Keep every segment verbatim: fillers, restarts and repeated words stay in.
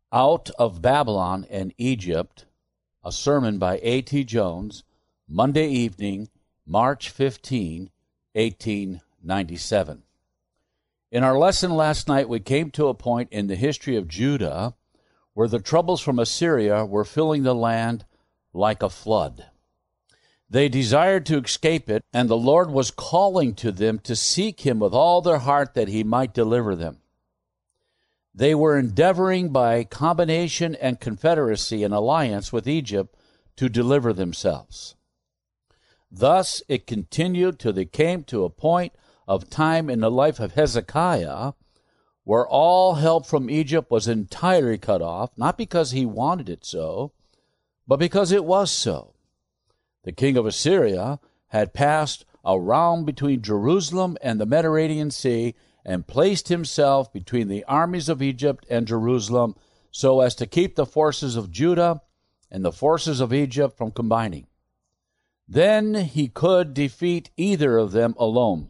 Out of Babylon and Egypt, a sermon by A T Jones, Monday evening, March fifteenth, eighteen ninety-seven. In our lesson last night, we came to a point in the history of Judah where the troubles from Assyria were filling the land like a flood. They desired to escape it, and the Lord was calling to them to seek him with all their heart that he might deliver them. They were endeavoring by combination and confederacy and alliance with Egypt to deliver themselves. Thus it continued till they came to a point of time in the life of Hezekiah where all help from Egypt was entirely cut off, not because he wanted it so, but because it was so. The king of Assyria had passed around between Jerusalem and the Mediterranean Sea and placed himself between the armies of Egypt and Jerusalem so as to keep the forces of Judah and the forces of Egypt from combining. Then he could defeat either of them alone.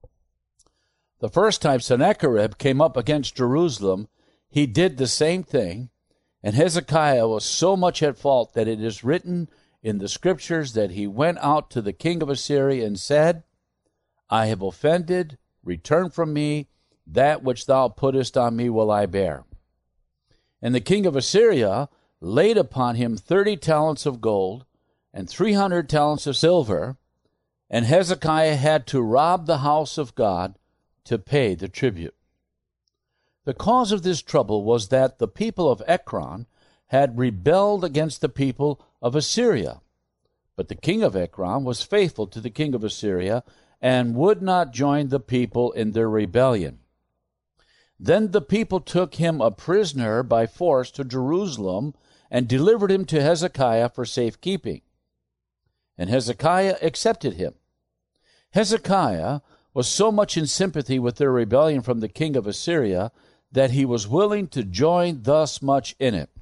The first time Sennacherib came up against Jerusalem, he did the same thing, and Hezekiah was so much at fault that it is written in the scriptures that he went out to the king of Assyria and said, I have offended, return from me, that which thou puttest on me will I bear. And the king of Assyria laid upon him thirty talents of gold and three hundred talents of silver, and Hezekiah had to rob the house of God to pay the tribute. The cause of this trouble was that the people of Ekron had rebelled against the people of Assyria. But the king of Ekron was faithful to the king of Assyria and would not join the people in their rebellion. Then the people took him a prisoner by force to Jerusalem and delivered him to Hezekiah for safekeeping. And Hezekiah accepted him. Hezekiah was so much in sympathy with their rebellion from the king of Assyria that he was willing to join thus much in it.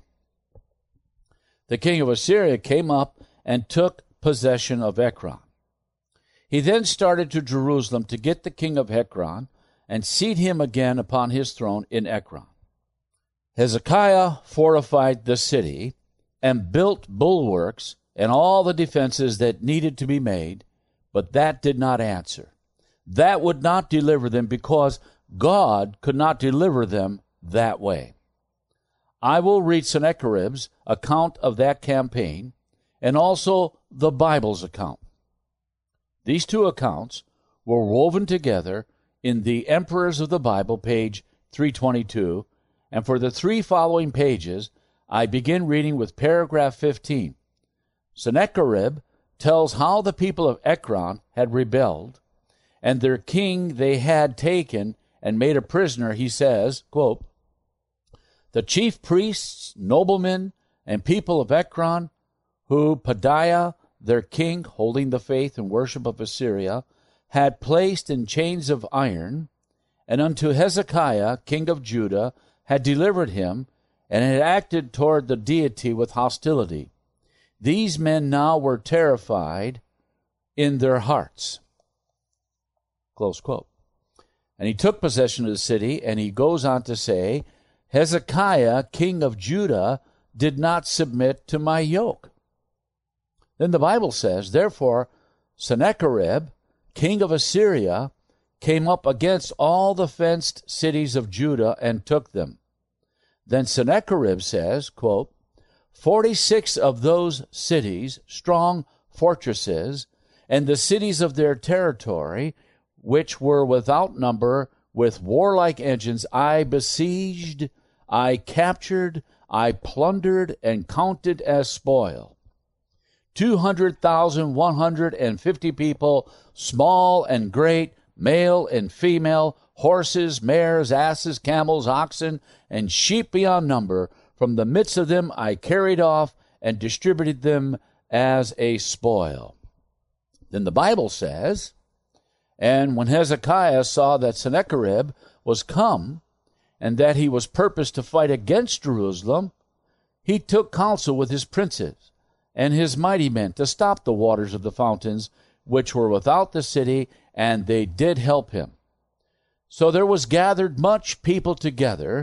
The king of Assyria came up and took possession of Ekron. He then started to Jerusalem to get the king of Ekron and seat him again upon his throne in Ekron. Hezekiah fortified the city and built bulwarks and all the defenses that needed to be made, but that did not answer. That would not deliver them because God could not deliver them that way. I will read Sennacherib's account of that campaign and also the Bible's account. These two accounts were woven together in the Emperors of the Bible, page three twenty-two, and for the three following pages, I begin reading with paragraph fifteen. Sennacherib tells how the people of Ekron had rebelled, and their king they had taken and made a prisoner. He says, quote, the chief priests, noblemen, and people of Ekron, who Pedaiah, their king, holding the faith and worship of Assyria, had placed in chains of iron, and unto Hezekiah, king of Judah, had delivered him, and had acted toward the deity with hostility. These men now were terrified in their hearts. Close quote. And he took possession of the city, and he goes on to say, Hezekiah, king of Judah, did not submit to my yoke. Then the Bible says, therefore, Sennacherib, king of Assyria, came up against all the fenced cities of Judah and took them. Then Sennacherib says, quote, forty-six of those cities, strong fortresses, and the cities of their territory, which were without number, with warlike engines, I besieged, I captured, I plundered, and counted as spoil. Two hundred thousand one hundred and fifty people, small and great, male and female, horses, mares, asses, camels, oxen, and sheep beyond number, from the midst of them I carried off and distributed them as a spoil. Then the Bible says, and when Hezekiah saw that Sennacherib was come, and that he was purposed to fight against Jerusalem, he took counsel with his princes and his mighty men to stop the waters of the fountains which were without the city, and they did help him. So there was gathered much people together,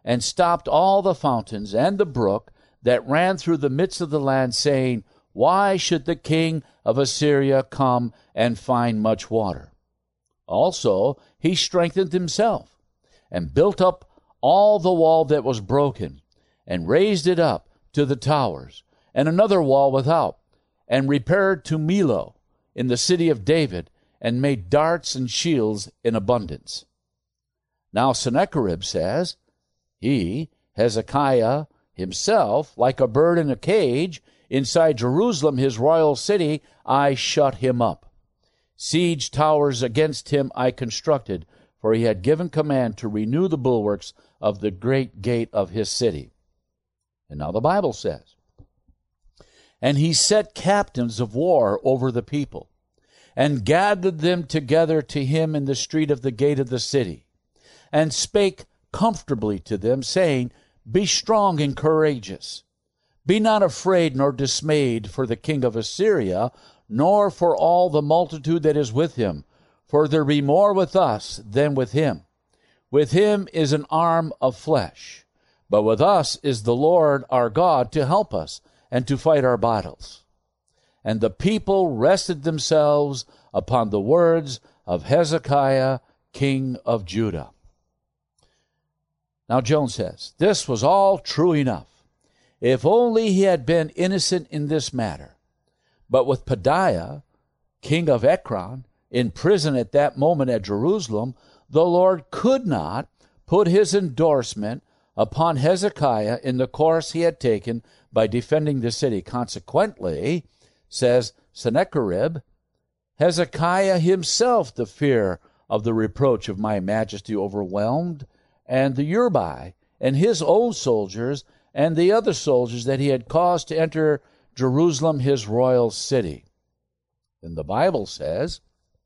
and stopped all the fountains and the brook that ran through the midst of the land, saying, Why should the king of Assyria come and find much water? Also he strengthened himself, and built up all the wall that was broken, and raised it up to the towers, and another wall without, and repaired to Millo in the city of David, and made darts and shields in abundance. Now Sennacherib says, He, Hezekiah himself, like a bird in a cage, inside Jerusalem, his royal city, I shut him up. Siege towers against him I constructed, for he had given command to renew the bulwarks of the great gate of his city. And now the Bible says, And he set captains of war over the people, and gathered them together to him in the street of the gate of the city, and spake comfortably to them, saying, Be strong and courageous. Be not afraid nor dismayed for the king of Assyria, nor for all the multitude that is with him, for there be more with us than with him. With him is an arm of flesh, but with us is the Lord our God to help us and to fight our battles. And the people rested themselves upon the words of Hezekiah, king of Judah. Now Jones says, this was all true enough, if only he had been innocent in this matter. But with Pedaiah, king of Ekron, in prison at that moment at Jerusalem, the Lord could not put his endorsement upon Hezekiah in the course he had taken by defending the city. Consequently, says Sennacherib, Hezekiah himself the fear of the reproach of my majesty overwhelmed, and the Uribai, and his own soldiers, and the other soldiers that he had caused to enter Jerusalem, his royal city. And the Bible says,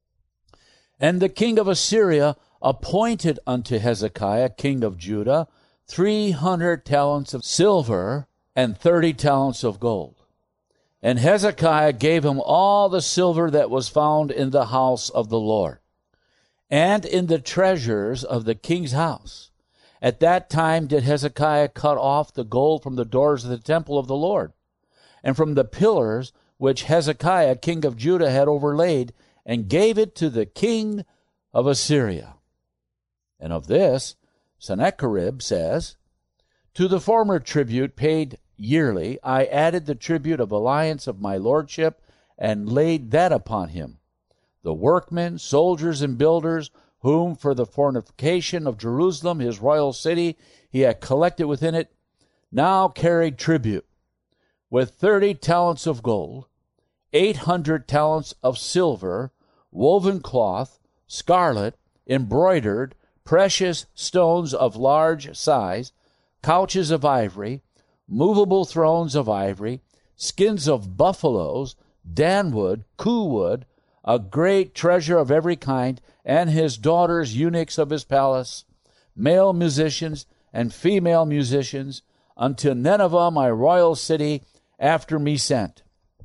And the king of Assyria appointed unto Hezekiah, king of Judah, three hundred talents of silver and thirty talents of gold. And Hezekiah gave him all the silver that was found in the house of the Lord, and in the treasures of the king's house. At that time did Hezekiah cut off the gold from the doors of the temple of the Lord, and from the pillars which Hezekiah, king of Judah, had overlaid, and gave it to the king of Assyria. And of this Sennacherib says, To the former tribute paid yearly I added the tribute of alliance of my lordship, and laid that upon him. The workmen, soldiers, and builders, whom for the fortification of Jerusalem, his royal city, he had collected within it, now carried tribute, with thirty talents of gold, eight hundred talents of silver, woven cloth, scarlet, embroidered, precious stones of large size, couches of ivory, movable thrones of ivory, skins of buffaloes, danwood, kuhwood, a great treasure of every kind, and his daughters eunuchs of his palace, male musicians and female musicians, unto Nineveh my royal city after me sent.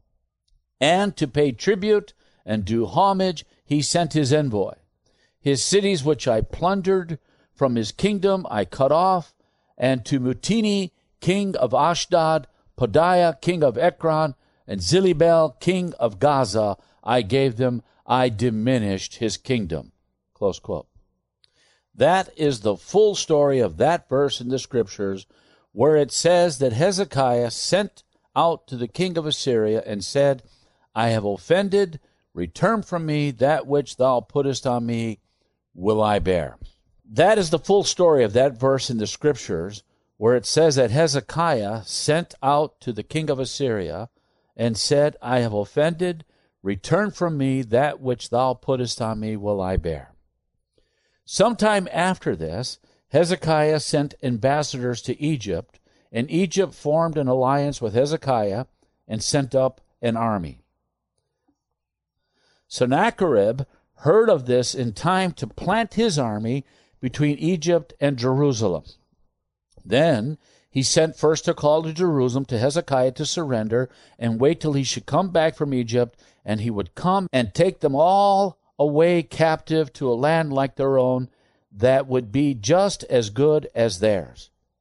And to pay tribute and do homage he sent his envoy. His cities which I plundered from his kingdom I cut off, and to Mutini king of Ashdod, Pedaiah king of Ekron, and Zilibel king of Gaza I gave them. I diminished his kingdom. Close quote. That is the full story of that verse in the Scriptures, where it says that Hezekiah sent out to the king of Assyria and said, I have offended, return from me that which thou puttest on me will I bear. That is the full story of that verse in the Scriptures, where it says that Hezekiah sent out to the king of Assyria and said, I have offended, return from me that which thou puttest on me will I bear. Sometime after this, Hezekiah sent ambassadors to Egypt, and Egypt formed an alliance with Hezekiah and sent up an army. Sennacherib heard of this in time to plant his army between Egypt and Jerusalem. Then he sent first a call to Jerusalem to Hezekiah to surrender and wait till he should come back from Egypt, and he would come and take them all away captive to a land like their own that would be just as good as theirs.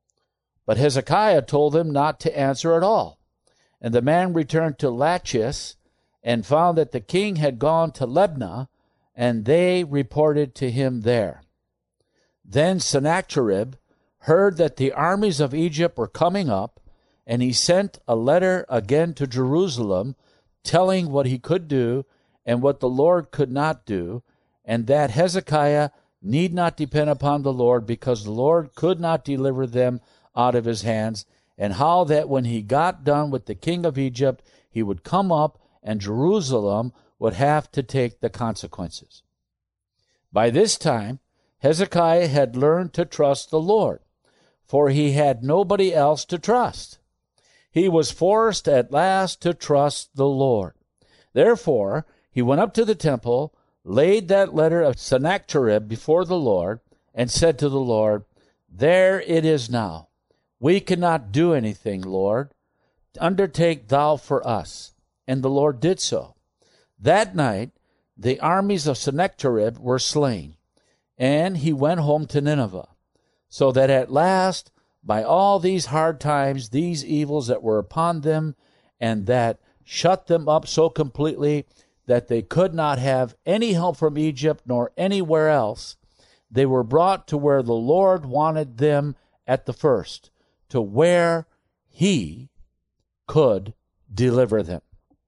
But Hezekiah told them not to answer at all. And the man returned to Lachish and found that the king had gone to Libnah, and they reported to him there. Then Sennacherib heard that the armies of Egypt were coming up, and he sent a letter again to Jerusalem, telling what he could do and what the Lord could not do, and that Hezekiah need not depend upon the Lord, because the Lord could not deliver them out of his hands, and how that when he got done with the king of Egypt, he would come up, and Jerusalem would have to take the consequences. By this time, Hezekiah had learned to trust the Lord, for he had nobody else to trust. He was forced at last to trust the Lord. Therefore, he went up to the temple, laid that letter of Sennacherib before the Lord, and said to the Lord, "There it is now. We cannot do anything, Lord. Undertake thou for us." And the Lord did so. That night the armies of Sennacherib were slain, and he went home to Nineveh. So that at last, by all these hard times, these evils that were upon them, and that shut them up so completely that they could not have any help from Egypt nor anywhere else, they were brought to where the Lord wanted them at the first, to where he could deliver them.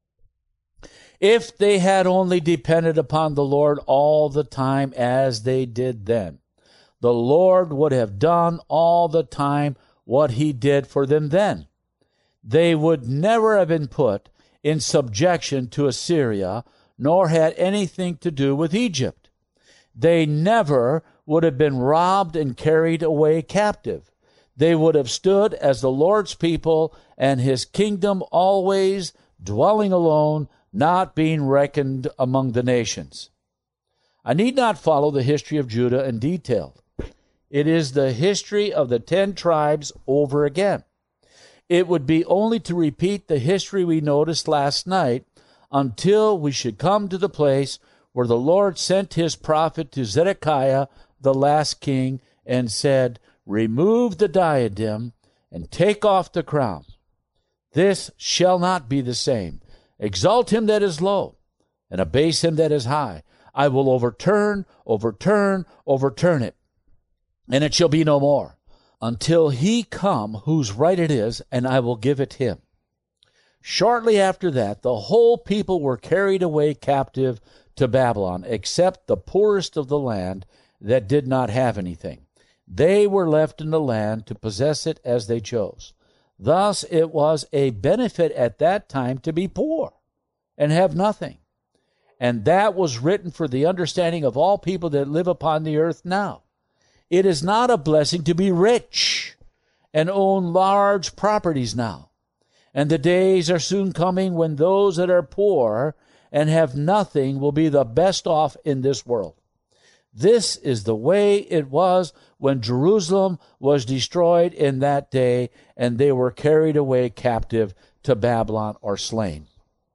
If they had only depended upon the Lord all the time as they did then, the Lord would have done all the time what he did for them then. They would never have been put in subjection to Assyria, nor had anything to do with Egypt. They never would have been robbed and carried away captive. They would have stood as the Lord's people, and his kingdom always dwelling alone, not being reckoned among the nations. I need not follow the history of Judah in detail. It is the history of the ten tribes over again. It would be only to repeat the history we noticed last night, until we should come to the place where the Lord sent his prophet to Zedekiah, the last king, and said, "Remove the diadem and take off the crown. This shall not be the same. Exalt him that is low, and abase him that is high. I will overturn, overturn, overturn it, and it shall be no more, until he come whose right it is, and I will give it him." Shortly after that, the whole people were carried away captive to Babylon, except the poorest of the land that did not have anything. They were left in the land to possess it as they chose. Thus it was a benefit at that time to be poor and have nothing. And that was written for the understanding of all people that live upon the earth now. It is not a blessing to be rich and own large properties now. And the days are soon coming when those that are poor and have nothing will be the best off in this world. This is the way it was when Jerusalem was destroyed in that day, and they were carried away captive to Babylon or slain.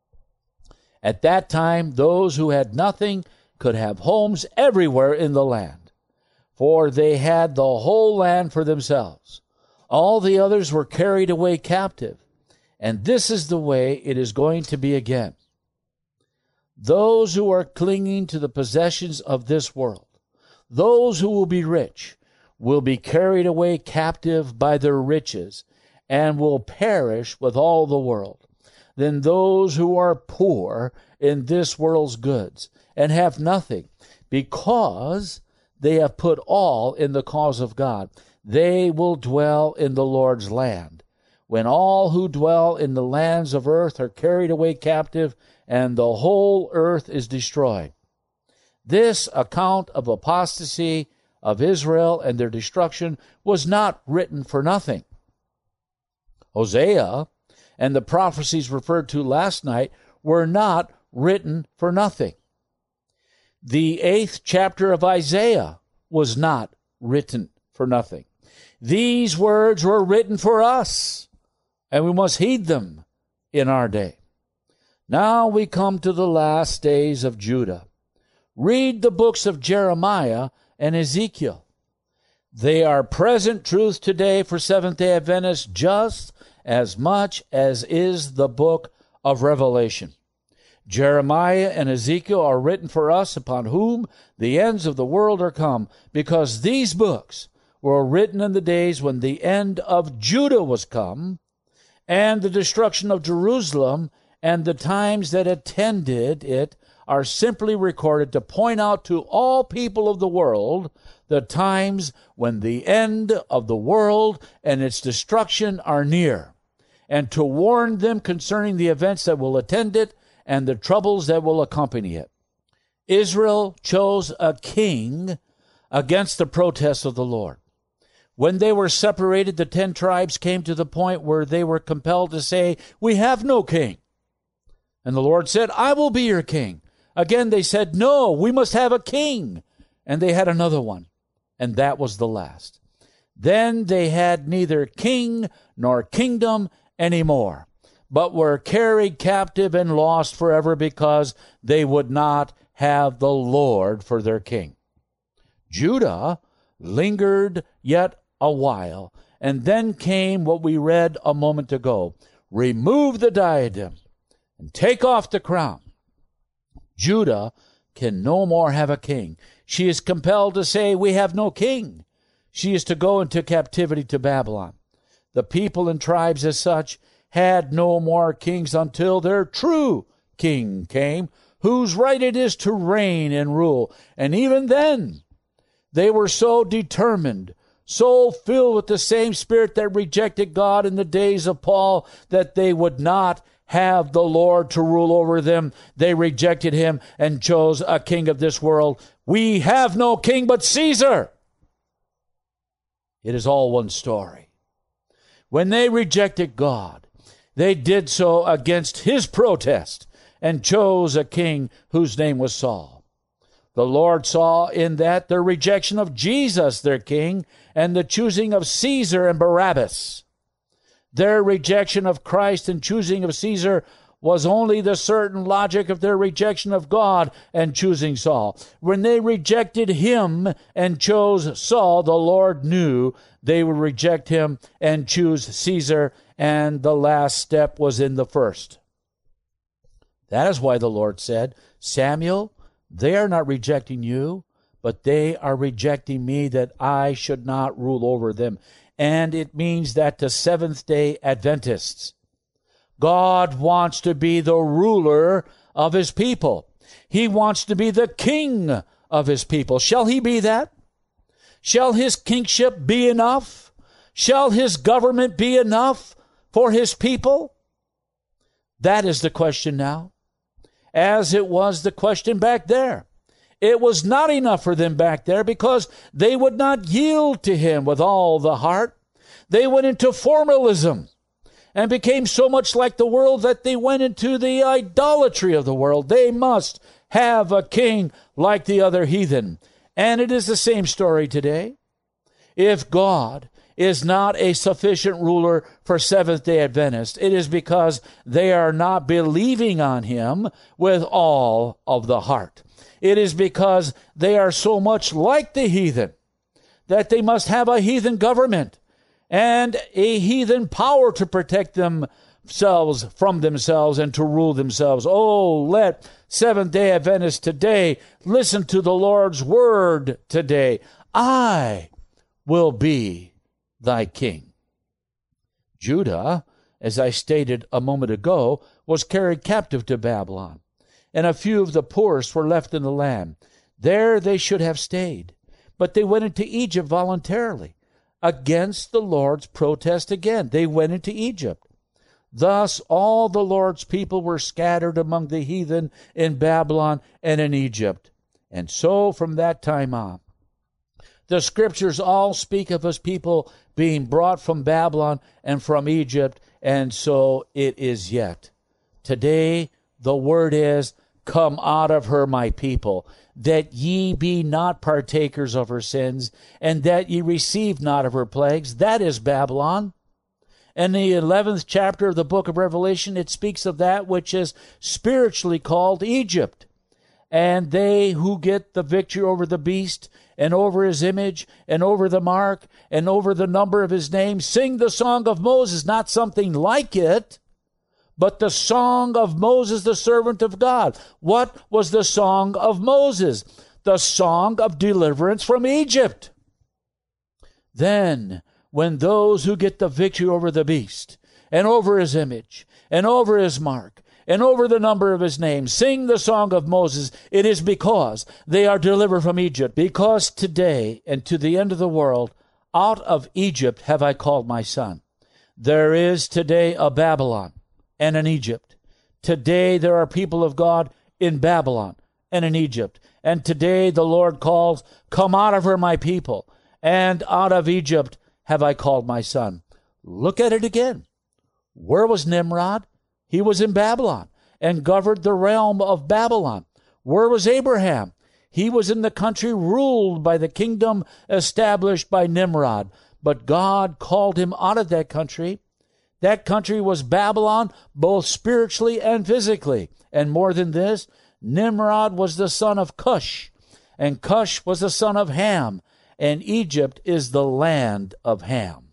At that time, those who had nothing could have homes everywhere in the land, for they had the whole land for themselves. All the others were carried away captive, and this is the way it is going to be again. Those who are clinging to the possessions of this world, those who will be rich, will be carried away captive by their riches and will perish with all the world. Then those who are poor in this world's goods and have nothing, because they have put all in the cause of God, they will dwell in the Lord's land. When all who dwell in the lands of earth are carried away captive, and the whole earth is destroyed. This account of apostasy of Israel and their destruction was not written for nothing. Hosea and the prophecies referred to last night were not written for nothing. The eighth chapter of Isaiah was not written for nothing. These words were written for us, and we must heed them in our day. Now we come to the last days of Judah. Read the books of Jeremiah and Ezekiel. They are present truth today for Seventh-day Adventists just as much as is the book of Revelation. Jeremiah and Ezekiel are written for us, upon whom the ends of the world are come, because these books were written in the days when the end of Judah was come, and the destruction of Jerusalem, and the times that attended it are simply recorded to point out to all people of the world the times when the end of the world and its destruction are near, and to warn them concerning the events that will attend it and the troubles that will accompany it. Israel chose a king against the protests of the Lord. When they were separated, the ten tribes came to the point where they were compelled to say, "We have no king." And the Lord said, "I will be your king." Again they said, "No, we must have a king." And they had another one, and that was the last. Then they had neither king nor kingdom any more, but were carried captive and lost forever because they would not have the Lord for their king. Judah lingered yet a while, and then came what we read a moment ago: remove the diadem and take off the crown. Judah can no more have a king. She is compelled to say, "We have no king." She is to go into captivity to Babylon. The people and tribes as such had no more kings until their true king came, whose right it is to reign and rule. And even then, they were so determined, so filled with the same spirit that rejected God in the days of Paul, that they would not have the Lord to rule over them. They rejected him and chose a king of this world. We have no king but Caesar. It is all one story. When they rejected God, they did so against his protest and chose a king whose name was Saul. The Lord saw in that their rejection of Jesus, their king, and the choosing of Caesar and Barabbas. Their rejection of Christ and choosing of Caesar was only the certain logic of their rejection of God and choosing Saul. When they rejected him and chose Saul, the Lord knew they would reject him and choose Caesar, and the last step was in the first. That is why the Lord said, "Samuel, they are not rejecting you, but they are rejecting me, that I should not rule over them." And it means that to Seventh-day Adventists, God wants to be the ruler of his people. He wants to be the king of his people. Shall he be that? Shall his kingship be enough? Shall his government be enough for his people? That is the question now, as it was the question back there. It was not enough for them back there because they would not yield to him with all the heart. They went into formalism and became so much like the world that they went into the idolatry of the world. They must have a king like the other heathen. And it is the same story today. If God is not a sufficient ruler for Seventh-day Adventists, it is because they are not believing on him with all of the heart. It is because they are so much like the heathen that they must have a heathen government and a heathen power to protect themselves from themselves and to rule themselves. Oh, let Seventh-day Adventists today listen to the Lord's word today. I will be thy king. Judah, as I stated a moment ago, was carried captive to Babylon, and a few of the poorest were left in the land. There they should have stayed, but they went into Egypt voluntarily, against the Lord's protest again. They went into Egypt. Thus all the Lord's people were scattered among the heathen in Babylon and in Egypt. And so from that time on, the scriptures all speak of his people being brought from Babylon and from Egypt, and so it is yet. Today the word is, "Come out of her, my people, that ye be not partakers of her sins, and that ye receive not of her plagues." That is Babylon. In the eleventh chapter of the book of Revelation, it speaks of that which is spiritually called Egypt. And they who get the victory over the beast and over his image, and over the mark, and over the number of his name. Sing the song of Moses, not something like it, but the song of Moses, the servant of God. What was the song of Moses? The song of deliverance from Egypt. Then, when those who get the victory over the beast, and over his image, and over his mark, and over the number of his name, sing the song of Moses, it is because they are delivered from Egypt. Because today and to the end of the world, out of Egypt have I called my son. There is today a Babylon and an Egypt. Today there are people of God in Babylon and in Egypt. And today the Lord calls, come out of her, my people, and out of Egypt have I called my son. Look at it again. Where was Nimrod? He was in Babylon and governed the realm of Babylon. Where was Abraham? He was in the country ruled by the kingdom established by Nimrod. But God called him out of that country. That country was Babylon, both spiritually and physically. And more than this, Nimrod was the son of Cush, and Cush was the son of Ham, and Egypt is the land of Ham.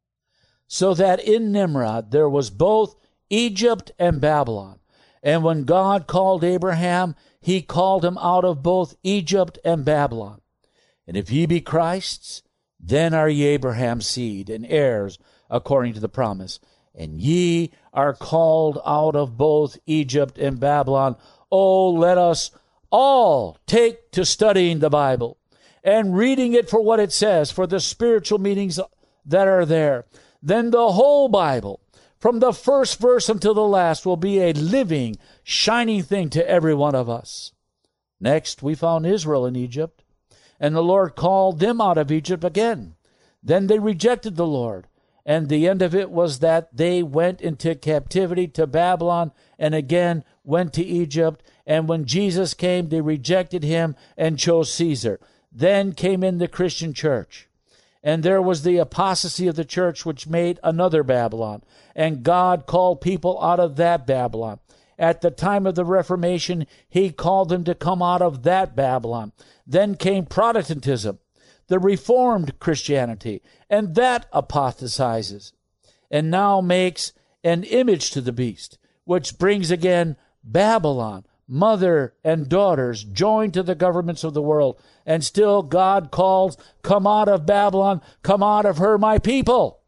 So that in Nimrod there was both Egypt and Babylon. And when God called Abraham, he called him out of both Egypt and Babylon. And if ye be Christ's, then are ye Abraham's seed and heirs according to the promise. And ye are called out of both Egypt and Babylon. Oh, let us all take to studying the Bible and reading it for what it says, for the spiritual meanings that are there. Then the whole Bible, from the first verse until the last, will be a living, shining thing to every one of us. Next, we found Israel in Egypt, and the Lord called them out of Egypt again. Then they rejected the Lord, and the end of it was that they went into captivity to Babylon and again went to Egypt. And when Jesus came, they rejected him and chose Caesar. Then came in the Christian church. And there was the apostasy of the church, which made another Babylon. And God called people out of that Babylon. At the time of the Reformation, he called them to come out of that Babylon. Then came Protestantism, the Reformed Christianity, and that apostatizes, and now makes an image to the beast, which brings again Babylon, mother and daughters, joined to the governments of the world. And still God calls, come out of Babylon, come out of her, my people.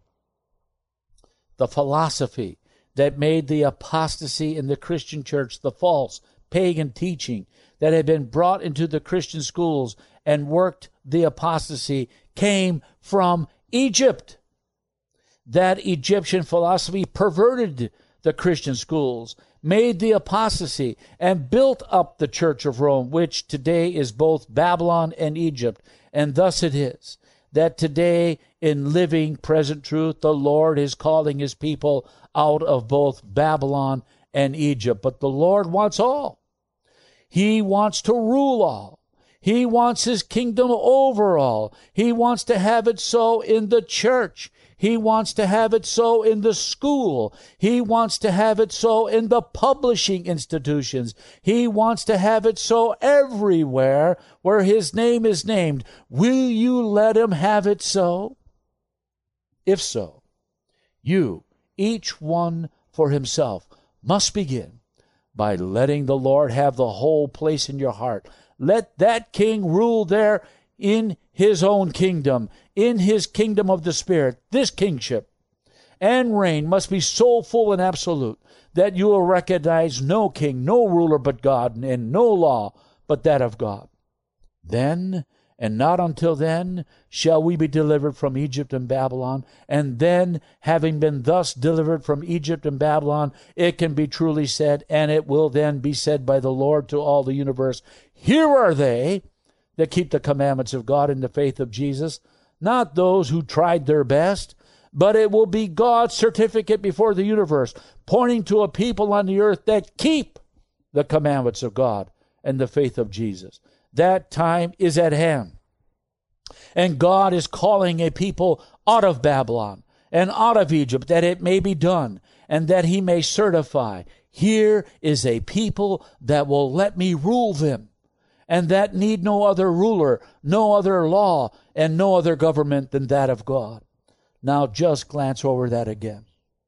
The philosophy that made the apostasy in the Christian church, the false pagan teaching that had been brought into the Christian schools and worked the apostasy, came from Egypt. That Egyptian philosophy perverted the Christian schools, made the apostasy, and built up the Church of Rome, which today is both Babylon and Egypt. And thus it is that today, in living present truth, the Lord is calling his people out of both Babylon and Egypt. But the Lord wants all. He wants to rule all. He wants his kingdom over all. He wants to have it so in the church. He wants to have it so in the school. He wants to have it so in the publishing institutions. He wants to have it so everywhere where his name is named. Will you let him have it so? If so, you, each one for himself, must begin by letting the Lord have the whole place in your heart. Let that king rule there in his own kingdom, in his kingdom of the Spirit. This kingship and reign must be so full and absolute that you will recognize no king, no ruler but God, and no law but that of God. Then, and not until then, shall we be delivered from Egypt and Babylon. And then, having been thus delivered from Egypt and Babylon, it can be truly said, and it will then be said by the Lord to all the universe, here are they that keep the commandments of God in the faith of Jesus, not those who tried their best, but it will be God's certificate before the universe, pointing to a people on the earth that keep the commandments of God and the faith of Jesus. That time is at hand. And God is calling a people out of Babylon and out of Egypt, that it may be done, and that he may certify, here is a people that will let me rule them. and that need no other ruler, no other law, and no other government than that of God. Now just glance over that again.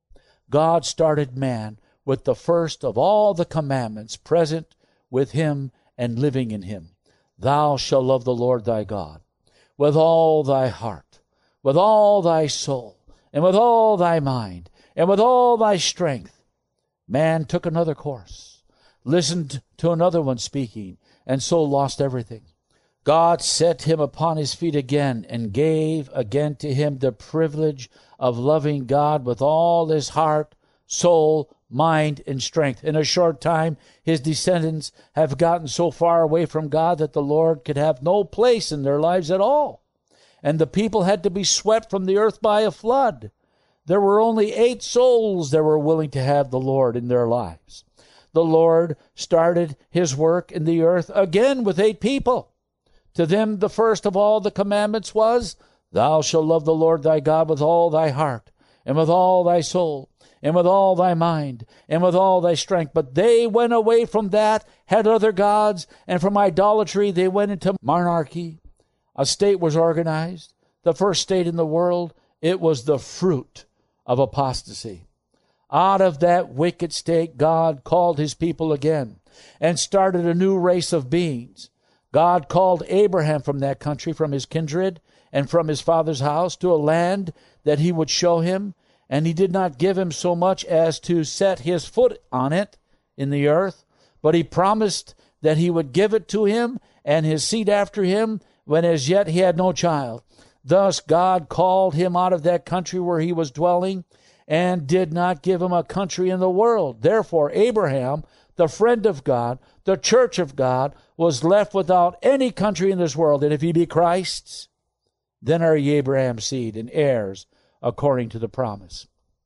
God started man with the first of all the commandments present with him and living in him. Thou shalt love the Lord thy God with all thy heart, with all thy soul, and with all thy mind, and with all thy strength. Man took another course, listened to another one speaking, and so lost everything. God set him upon his feet again and gave again to him the privilege of loving God with all his heart, soul, mind, and strength. In a short time, his descendants have gotten so far away from God that the Lord could have no place in their lives at all. And the people had to be swept from the earth by a flood. There were only eight souls that were willing to have the Lord in their lives. The Lord started his work in the earth again with eight people. To them the first of all the commandments was, Thou shalt love the Lord thy God with all thy heart, and with all thy soul, and with all thy mind, and with all thy strength. But they went away from that, had other gods, and from idolatry they went into monarchy. A state was organized, the first state in the world. It was the fruit of apostasy. Out of that wicked state, God called his people again and started a new race of beings. God called Abraham from that country, from his kindred, and from his father's house, to a land that he would show him, and he did not give him so much as to set his foot on it in the earth, but he promised that he would give it to him and his seed after him, when as yet he had no child. Thus God called him out of that country where he was dwelling, and did not give him a country in the world. Therefore Abraham, the friend of God, the church of God, was left without any country in this world. And if he be Christ's, then are ye Abraham's seed and heirs according to the promise.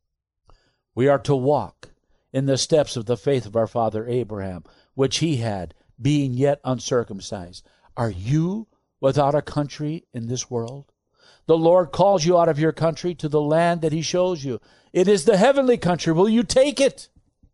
We are to walk in the steps of the faith of our father Abraham, which he had, being yet uncircumcised. Are you without a country in this world? The Lord calls you out of your country to the land that he shows you. It is the heavenly country. Will you take it?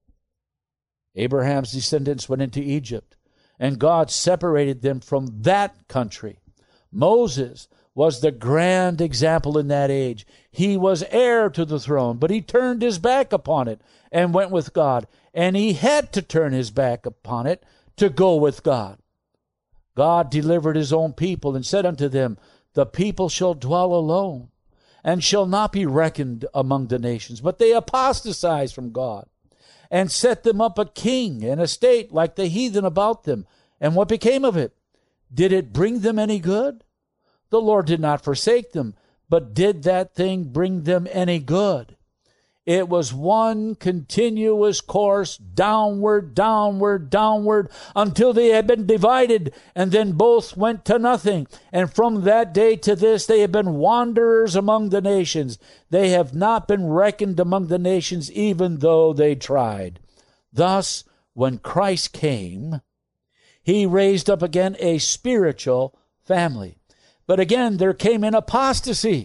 Abraham's descendants went into Egypt, and God separated them from that country. Moses was the grand example in that age. He was heir to the throne, but he turned his back upon it and went with God. And he had to turn his back upon it to go with God. God delivered his own people and said unto them, The people shall dwell alone, and shall not be reckoned among the nations. But they apostatized from God, and set them up a king and a state like the heathen about them. And what became of it? Did it bring them any good? The Lord did not forsake them, but did that thing bring them any good? It was one continuous course, downward, downward, downward, until they had been divided, and then both went to nothing. And from that day to this, they have been wanderers among the nations. They have not been reckoned among the nations, even though they tried. Thus, when Christ came, he raised up again a spiritual family. But again, there came in apostasy.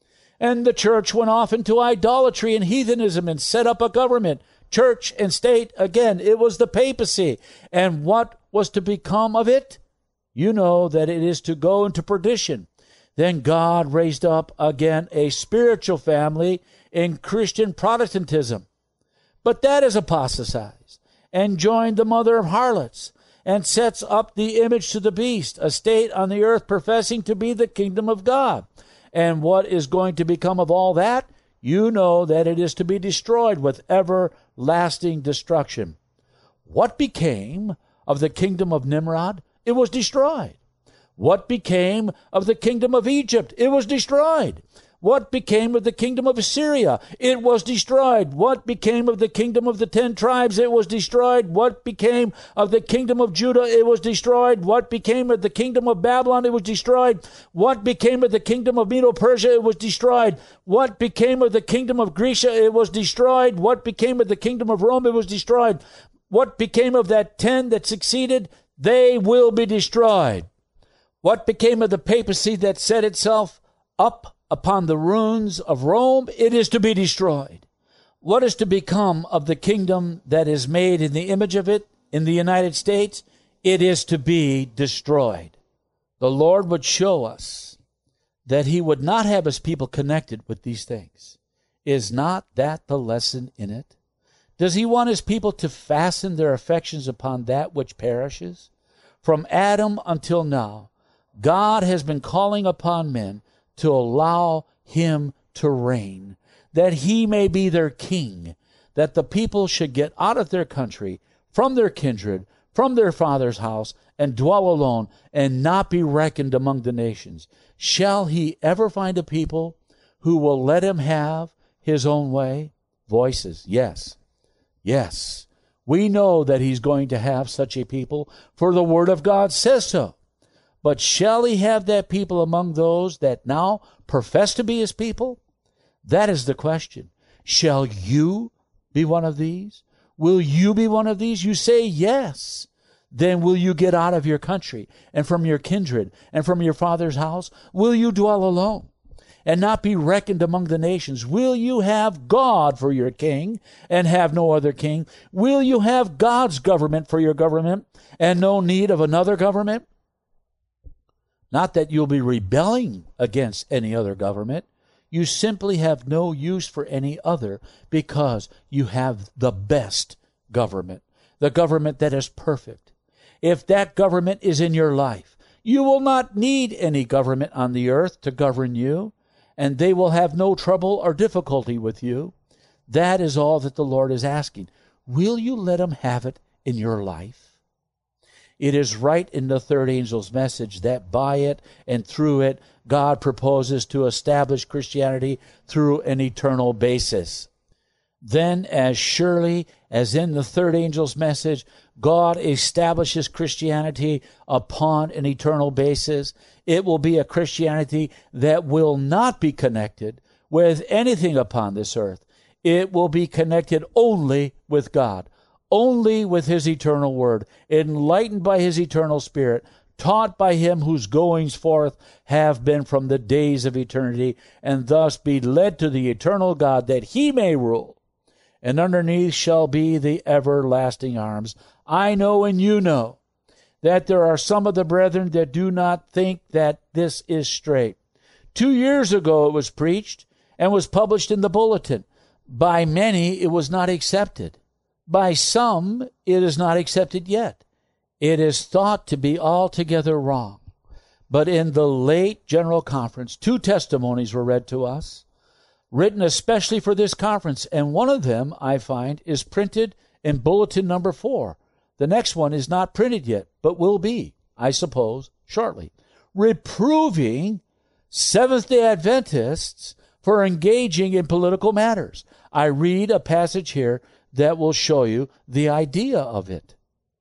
And the church went off into idolatry and heathenism and set up a government, church and state. Again, it was the papacy. And what was to become of it? You know that it is to go into perdition. Then God raised up again a spiritual family in Christian Protestantism. But that is apostatized and joined the mother of harlots, and sets up the image to the beast, a state on the earth professing to be the kingdom of God. And what is going to become of all that? You know that it is to be destroyed with everlasting destruction. What became of the kingdom of Nimrod? It was destroyed. What became of the kingdom of Egypt? It was destroyed. What became of the kingdom of Assyria? It was destroyed. What became of the kingdom of the ten tribes? It was destroyed. What became of the kingdom of Judah? It was destroyed. What became of the kingdom of Babylon? It was destroyed. What became of the kingdom of Medo-Persia? It was destroyed. What became of the kingdom of Grecia? It was destroyed. What became of the kingdom of Rome? It was destroyed. What became of that ten that succeeded? They will be destroyed. What became of the papacy that set itself up upon the ruins of Rome? It is to be destroyed. What is to become of the kingdom that is made in the image of it in the United States? it is to be destroyed. The Lord would show us that he would not have his people connected with these things. Is not that the lesson in it? Does he want his people to fasten their affections upon that which perishes? From Adam until now, God has been calling upon men to allow him to reign, that he may be their king, that the people should get out of their country, from their kindred, from their father's house, and dwell alone, and not be reckoned among the nations. Shall he ever find a people who will let him have his own way? Voices, yes. Yes, we know that he's going to have such a people, for the word of God says so. But shall he have that people among those that now profess to be his people? That is the question. Shall you be one of these? Will you be one of these? You say yes. Then will you get out of your country and from your kindred and from your father's house? Will you dwell alone and not be reckoned among the nations? Will you have God for your king and have no other king? Will you have God's government for your government and no need of another government? Not that you'll be rebelling against any other government. You simply have no use for any other because you have the best government, the government that is perfect. If that government is in your life, you will not need any government on the earth to govern you, and they will have no trouble or difficulty with you. That is all that the Lord is asking. Will you let him have it in your life? It is right in the third angel's message that by it and through it, God proposes to establish Christianity through an eternal basis. Then, as surely as in the third angel's message, God establishes Christianity upon an eternal basis, it will be a Christianity that will not be connected with anything upon this earth. It will be connected only with God, only with his eternal word, enlightened by his eternal spirit, taught by him whose goings forth have been from the days of eternity, and thus be led to the eternal God, that he may rule. And underneath shall be the everlasting arms. I know and you know that there are some of the brethren that do not think that this is straight. Two years ago it was preached and was published in the bulletin. By many it was not accepted. By some it is not accepted yet. It is thought to be altogether wrong. But in the late General Conference, two testimonies were read to us, written especially for this conference, and one of them, I find, is printed in bulletin number four. The next one is not printed yet, but will be, I suppose, shortly, reproving Seventh-day Adventists for engaging in political matters. I read a passage here that will show you the idea of it.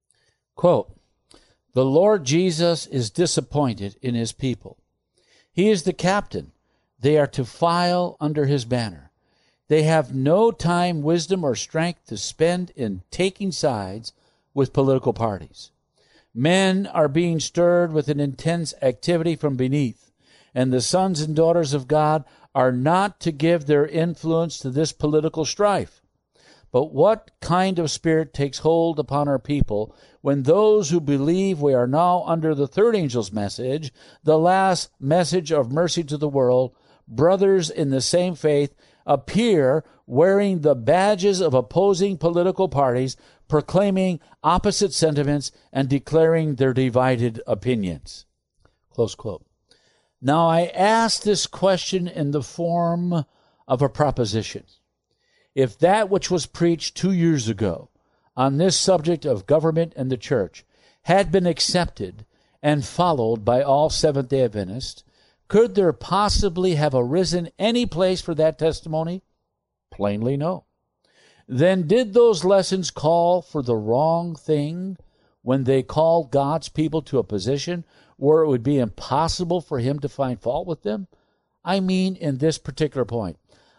Quote, "The Lord Jesus is disappointed in his people. He is the captain. They are to file under his banner. They have no time, wisdom, or strength to spend in taking sides with political parties. Men are being stirred with an intense activity from beneath, and the sons and daughters of God are not to give their influence to this political strife. But what kind of spirit takes hold upon our people when those who believe we are now under the third angel's message, the last message of mercy to the world, brothers in the same faith, appear wearing the badges of opposing political parties, proclaiming opposite sentiments and declaring their divided opinions?" Close quote. Now, I ask this question in the form of a proposition. If that which was preached two years ago on this subject of government and the church had been accepted and followed by all Seventh-day Adventists, could there possibly have arisen any place for that testimony? Plainly no. Then did those lessons call for the wrong thing when they called God's people to a position where it would be impossible for him to find fault with them? I mean in this particular point.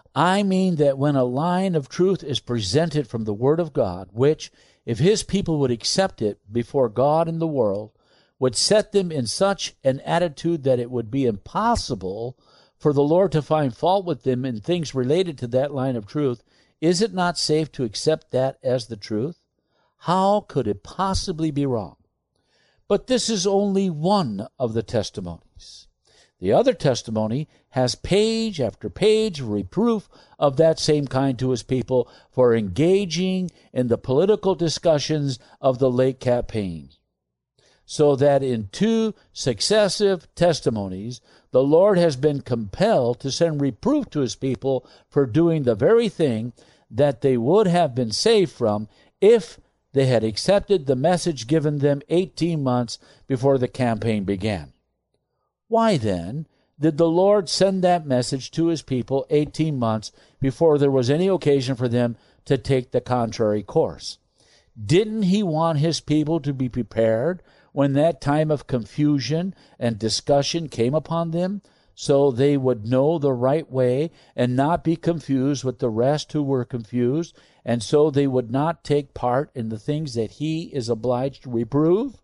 I mean that when a line of truth is presented from the Word of God, which, if his people would accept it before God and the world, would set them in such an attitude that it would be impossible for the Lord to find fault with them in things related to that line of truth, is it not safe to accept that as the truth? How could it possibly be wrong? But this is only one of the testimonies. The other testimony has page after page of reproof of that same kind to his people for engaging in the political discussions of the late campaign. So that in two successive testimonies, the Lord has been compelled to send reproof to his people for doing the very thing that they would have been saved from if they had accepted the message given them eighteen months before the campaign began. Why then did the Lord send that message to his people eighteen months before there was any occasion for them to take the contrary course? Didn't he want his people to be prepared when that time of confusion and discussion came upon them, so they would know the right way and not be confused with the rest who were confused, and so they would not take part in the things that he is obliged to reprove?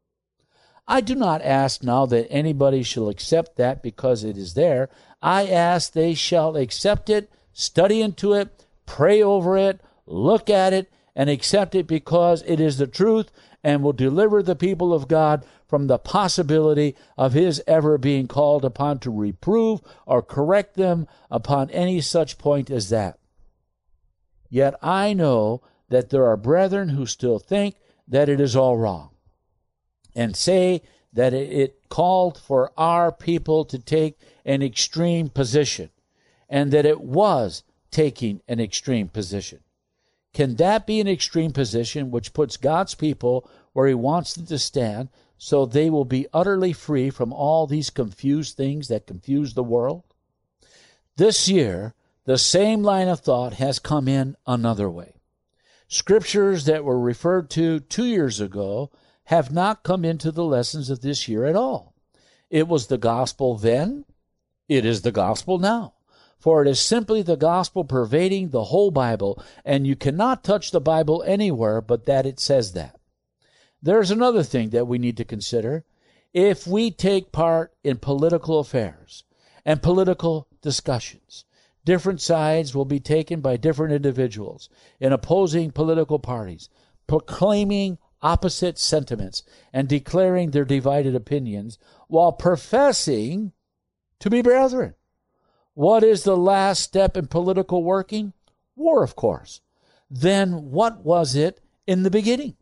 I do not ask now that anybody shall accept that because it is there. I ask they shall accept it, study into it, pray over it, look at it, and accept it because it is the truth and will deliver the people of God from the possibility of his ever being called upon to reprove or correct them upon any such point as that. Yet I know that there are brethren who still think that it is all wrong, and say that it called for our people to take an extreme position, and that it was taking an extreme position. Can that be an extreme position which puts God's people where he wants them to stand, so they will be utterly free from all these confused things that confuse the world? This year, the same line of thought has come in another way. Scriptures that were referred to two years ago have not come into the lessons of this year at all. It was the gospel then, it is the gospel now. For it is simply the gospel pervading the whole Bible, and you cannot touch the Bible anywhere but that it says that. There's another thing that we need to consider. If we take part in political affairs and political discussions, different sides will be taken by different individuals in opposing political parties, proclaiming opposite sentiments and declaring their divided opinions while professing to be brethren. What is the last step in political working? War, of course. Then what was it in the beginning?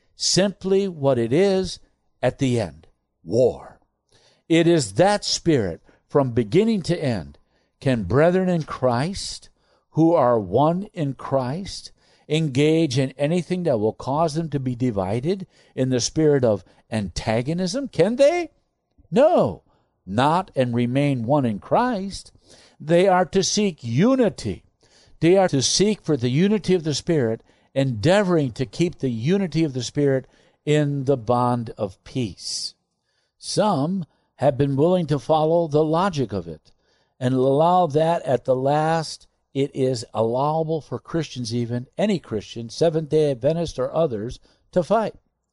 Simply what it is at the end, war. It is that spirit from beginning to end. Can brethren in Christ, who are one in Christ, engage in anything that will cause them to be divided in the spirit of antagonism? Can they? No, not and remain one in Christ. They are to seek unity. They are to seek for the unity of the Spirit, endeavoring to keep the unity of the Spirit in the bond of peace. Some have been willing to follow the logic of it and allow that at the last it is allowable for Christians, even any Christian, Seventh-day Adventist or others, to fight.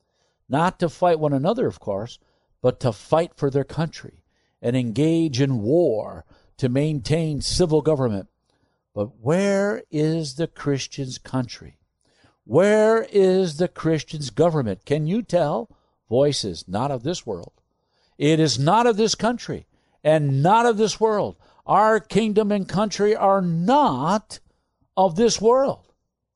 Not to fight one another, of course, but to fight for their country and engage in war to maintain civil government. But where is the Christian's country? Where is the Christian's government? Can you tell? Voices, not of this world. It is not of this country and not of this world. Our kingdom and country are not of this world.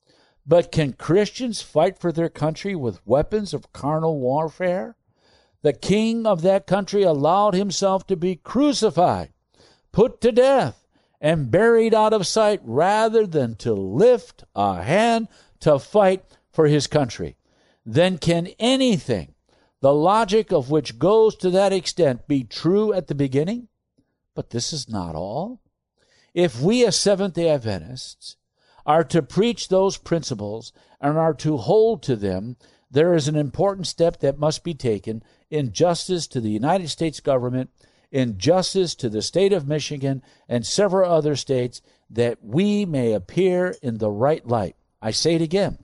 But can Christians fight for their country with weapons of carnal warfare? The king of that country allowed himself to be crucified, put to death, and buried out of sight rather than to lift a hand to fight for his country. Then can anything, the logic of which goes to that extent, be true at the beginning? But this is not all. If we as Seventh-day Adventists are to preach those principles and are to hold to them, there is an important step that must be taken in justice to the United States government, in justice to the state of Michigan and several other states, that we may appear in the right light. I say it again,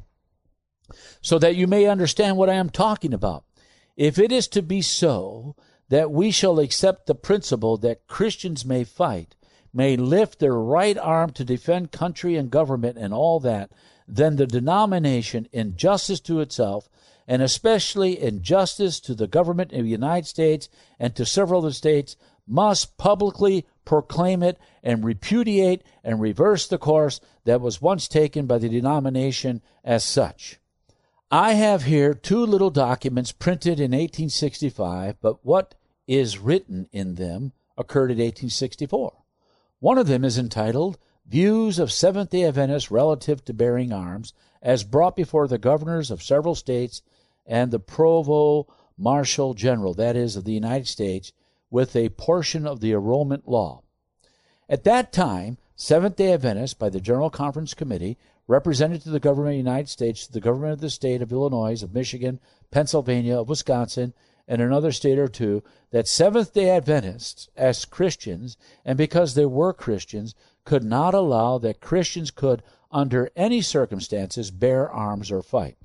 so that you may understand what I am talking about. If it is to be so that we shall accept the principle that Christians may fight may lift their right arm to defend country and government and all that, then the denomination, in justice to itself, and especially in justice to the government of the United States and to several other states, must publicly proclaim it and repudiate and reverse the course that was once taken by the denomination as such. I have here two little documents printed in eighteen sixty-five, but what is written in them occurred in eighteen sixty-four. One of them is entitled Views of Seventh-day Adventists Relative to Bearing Arms, as brought before the governors of several states and the Provost Marshal General, that is, of the United States, with a portion of the enrollment law. At that time, Seventh-day Adventists, by the General Conference Committee, represented to the government of the United States, to the government of the state of Illinois, of Michigan, Pennsylvania, of Wisconsin, and another state or two, that Seventh-day Adventists, as Christians, and because they were Christians, could not allow that Christians could, under any circumstances, bear arms or fight.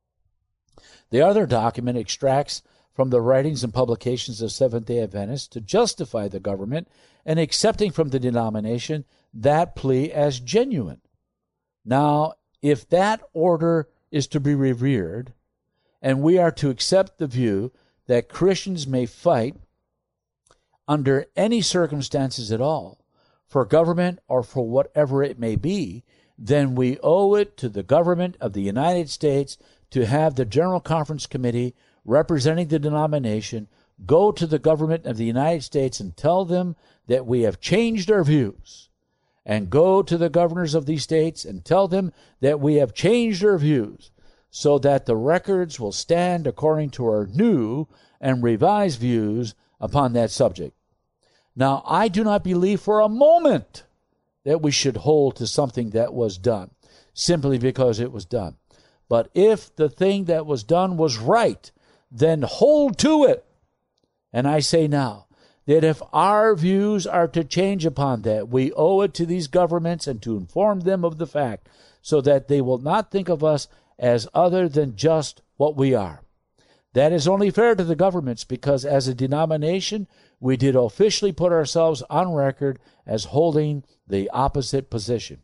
The other document extracts from the writings and publications of Seventh-day Adventists to justify the government and accepting from the denomination that plea as genuine. Now, if that order is to be revered, and we are to accept the view that Christians may fight under any circumstances at all, for government or for whatever it may be, then we owe it to the government of the United States to have the General Conference Committee representing the denomination go to the government of the United States and tell them that we have changed our views, and go to the governors of these states and tell them that we have changed our views, so that the records will stand according to our new and revised views upon that subject. Now, I do not believe for a moment that we should hold to something that was done, simply because it was done. But if the thing that was done was right, then hold to it. And I say now, that if our views are to change upon that, we owe it to these governments and to inform them of the fact, so that they will not think of us as other than just what we are. That is only fair to the governments, because as a denomination, we did officially put ourselves on record as holding the opposite position.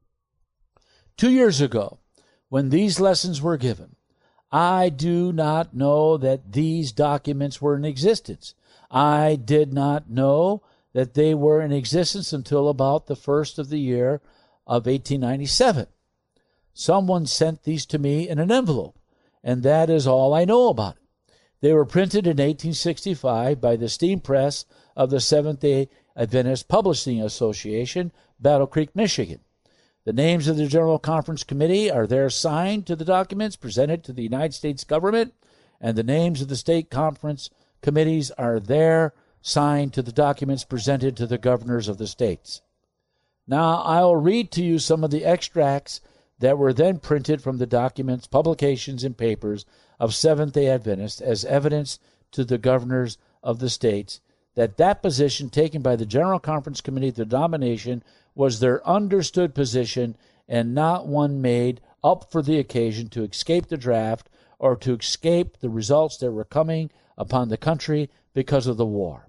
Two years ago, when these lessons were given, I do not know that these documents were in existence. I did not know that they were in existence until about the first of the year of eighteen ninety-seven. Someone sent these to me in an envelope, and that is all I know about it. They were printed in eighteen sixty-five by the Steam Press of the Seventh-day Adventist Publishing Association, Battle Creek, Michigan. The names of the General Conference Committee are there signed to the documents presented to the United States government, and the names of the state conference committees are there signed to the documents presented to the governors of the states. Now, I will read to you some of the extracts that were then printed from the documents, publications, and papers of Seventh-day Adventists as evidence to the governors of the states that that position taken by the General Conference Committee, the denomination, was their understood position and not one made up for the occasion to escape the draft or to escape the results that were coming upon the country because of the war.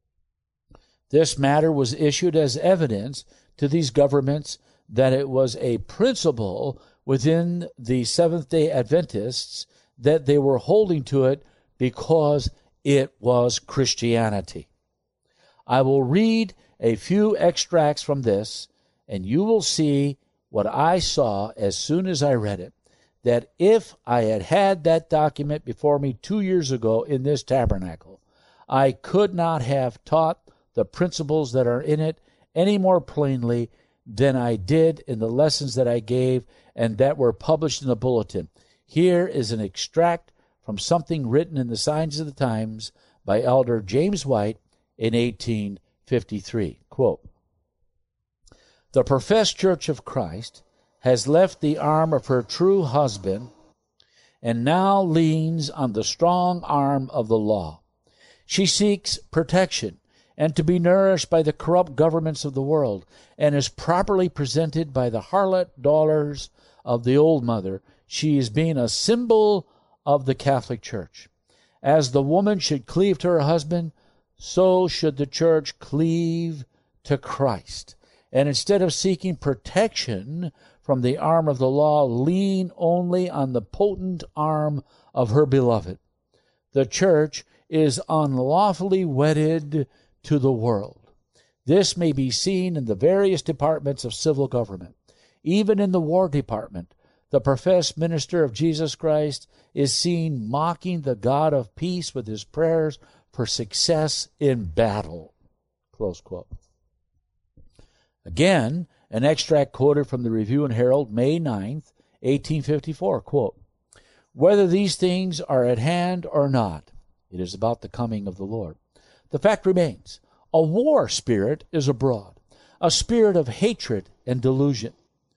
This matter was issued as evidence to these governments that it was a principle within the Seventh-day Adventists that they were holding to it because it was Christianity. I will read a few extracts from this, and you will see what I saw as soon as I read it, that if I had had that document before me two years ago in this tabernacle, I could not have taught the principles that are in it any more plainly than I did in the lessons that I gave and that were published in the bulletin. Here is an extract from something written in the Signs of the Times by Elder James White in eighteen fifty-three. Quote, "The professed Church of Christ has left the arm of her true husband and now leans on the strong arm of the law. She seeks protection and to be nourished by the corrupt governments of the world, and is properly presented by the harlot daughters of the old mother. She is being a symbol of the Catholic Church. As the woman should cleave to her husband, so should the church cleave to Christ. And instead of seeking protection from the arm of the law, lean only on the potent arm of her beloved. The church is unlawfully wedded to the world. This may be seen in the various departments of civil government. Even in the War Department, the professed minister of Jesus Christ is seen mocking the God of peace with his prayers for success in battle. Close quote. Again, an extract quoted from the Review and Herald, May ninth, eighteen fifty-four, quote, "Whether these things are at hand or not," it is about the coming of the Lord, "the fact remains, a war spirit is abroad, a spirit of hatred and delusion.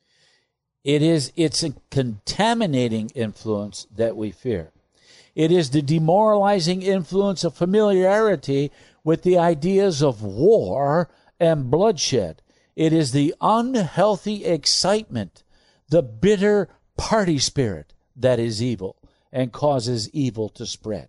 It is its contaminating influence that we fear. It is the demoralizing influence of familiarity with the ideas of war and bloodshed. It is the unhealthy excitement, the bitter party spirit that is evil and causes evil to spread.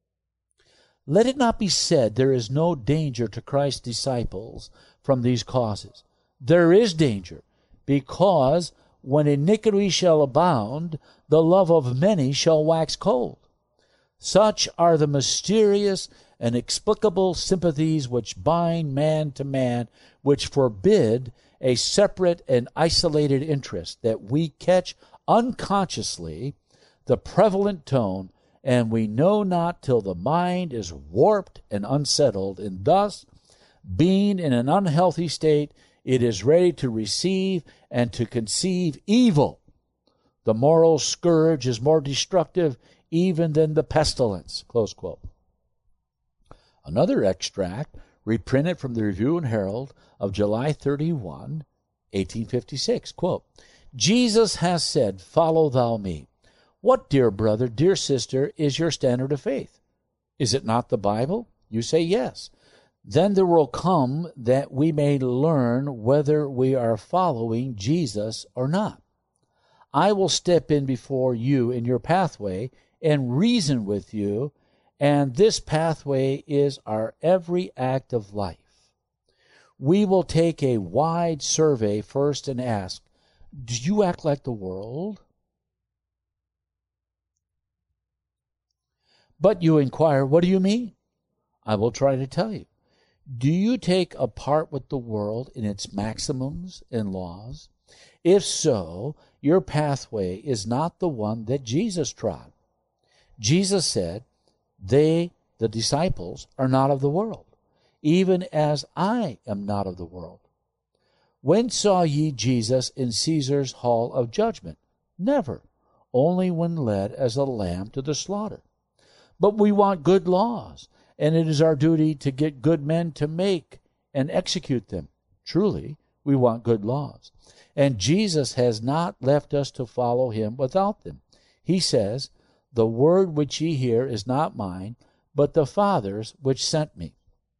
Let it not be said there is no danger to Christ's disciples from these causes. There is danger, because when iniquity shall abound, the love of many shall wax cold. Such are the mysterious and inexplicable sympathies which bind man to man, which forbid a separate and isolated interest, that we catch unconsciously the prevalent tone, and we know not till the mind is warped and unsettled, and thus, being in an unhealthy state, it is ready to receive and to conceive evil. The moral scourge is more destructive even than the pestilence." Close quote. Another extract, reprinted from the Review and Herald of July thirty-first, eighteen fifty-six, quote, "Jesus has said, 'Follow thou me.' What, dear brother, dear sister, is your standard of faith? Is it not the Bible? You say yes. Then there will come that we may learn whether we are following Jesus or not. I will step in before you in your pathway and reason with you, and this pathway is our every act of life. We will take a wide survey first and ask, do you act like the world? But you inquire, what do you mean? I will try to tell you. Do you take a part with the world in its maxims and laws? If so, your pathway is not the one that Jesus trod. Jesus said, they, the disciples, are not of the world, even as I am not of the world. When saw ye Jesus in Caesar's hall of judgment? Never, only when led as a lamb to the slaughter. But we want good laws, and it is our duty to get good men to make and execute them. Truly, we want good laws. And Jesus has not left us to follow him without them. He says, the word which ye hear is not mine, but the Father's which sent me.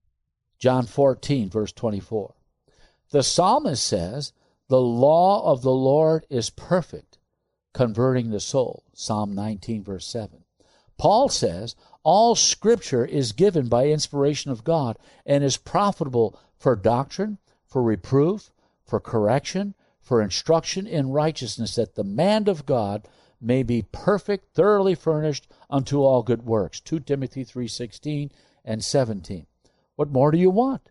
John fourteen, verse twenty-four. The psalmist says, the law of the Lord is perfect, converting the soul. Psalm nineteen, verse seven. Paul says, all Scripture is given by inspiration of God and is profitable for doctrine, for reproof, for correction, for instruction in righteousness, that the man of God may be perfect, thoroughly furnished unto all good works. Second Timothy three sixteen and seventeen. What more do you want?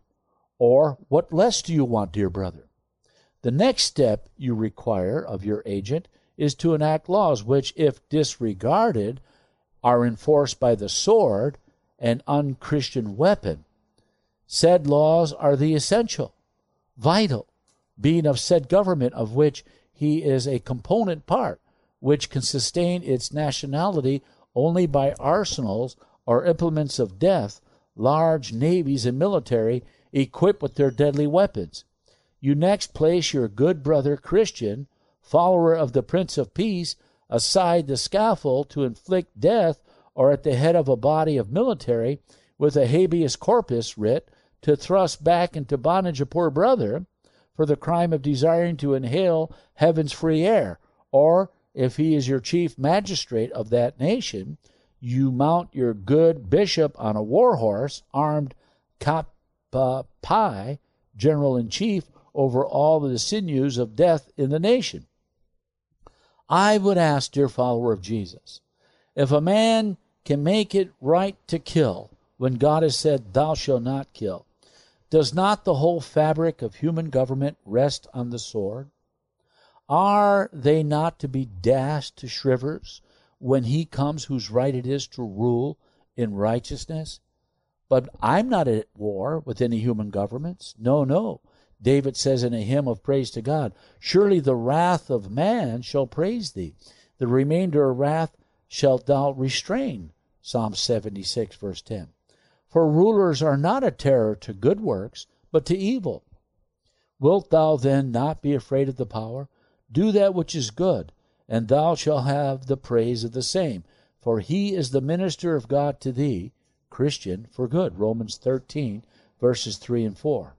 Or what less do you want, dear brother? The next step you require of your agent is to enact laws which, if disregarded, are enforced by the sword, an unchristian weapon. Said laws are the essential, vital, being of said government of which he is a component part, which can sustain its nationality only by arsenals or implements of death, large navies and military equipped with their deadly weapons. You next place your good brother Christian, follower of the Prince of Peace, aside the scaffold to inflict death, or at the head of a body of military with a habeas corpus writ to thrust back into bondage a poor brother for the crime of desiring to inhale heaven's free air. Or, if he is your chief magistrate of that nation, you mount your good bishop on a war horse, armed cap uh, pie, general-in-chief over all the sinews of death in the nation. I would ask, dear follower of Jesus, if a man can make it right to kill when God has said, thou shalt not kill, does not the whole fabric of human government rest on the sword? Are they not to be dashed to shrivers when he comes whose right it is to rule in righteousness? But I'm not at war with any human governments. No, no. David says in a hymn of praise to God, surely the wrath of man shall praise thee. The remainder of wrath shalt thou restrain. Psalm seventy-six, verse ten. For rulers are not a terror to good works, but to evil. Wilt thou then not be afraid of the power? Do that which is good, and thou shalt have the praise of the same. For he is the minister of God to thee, Christian, for good. Romans thirteen, verses three and four.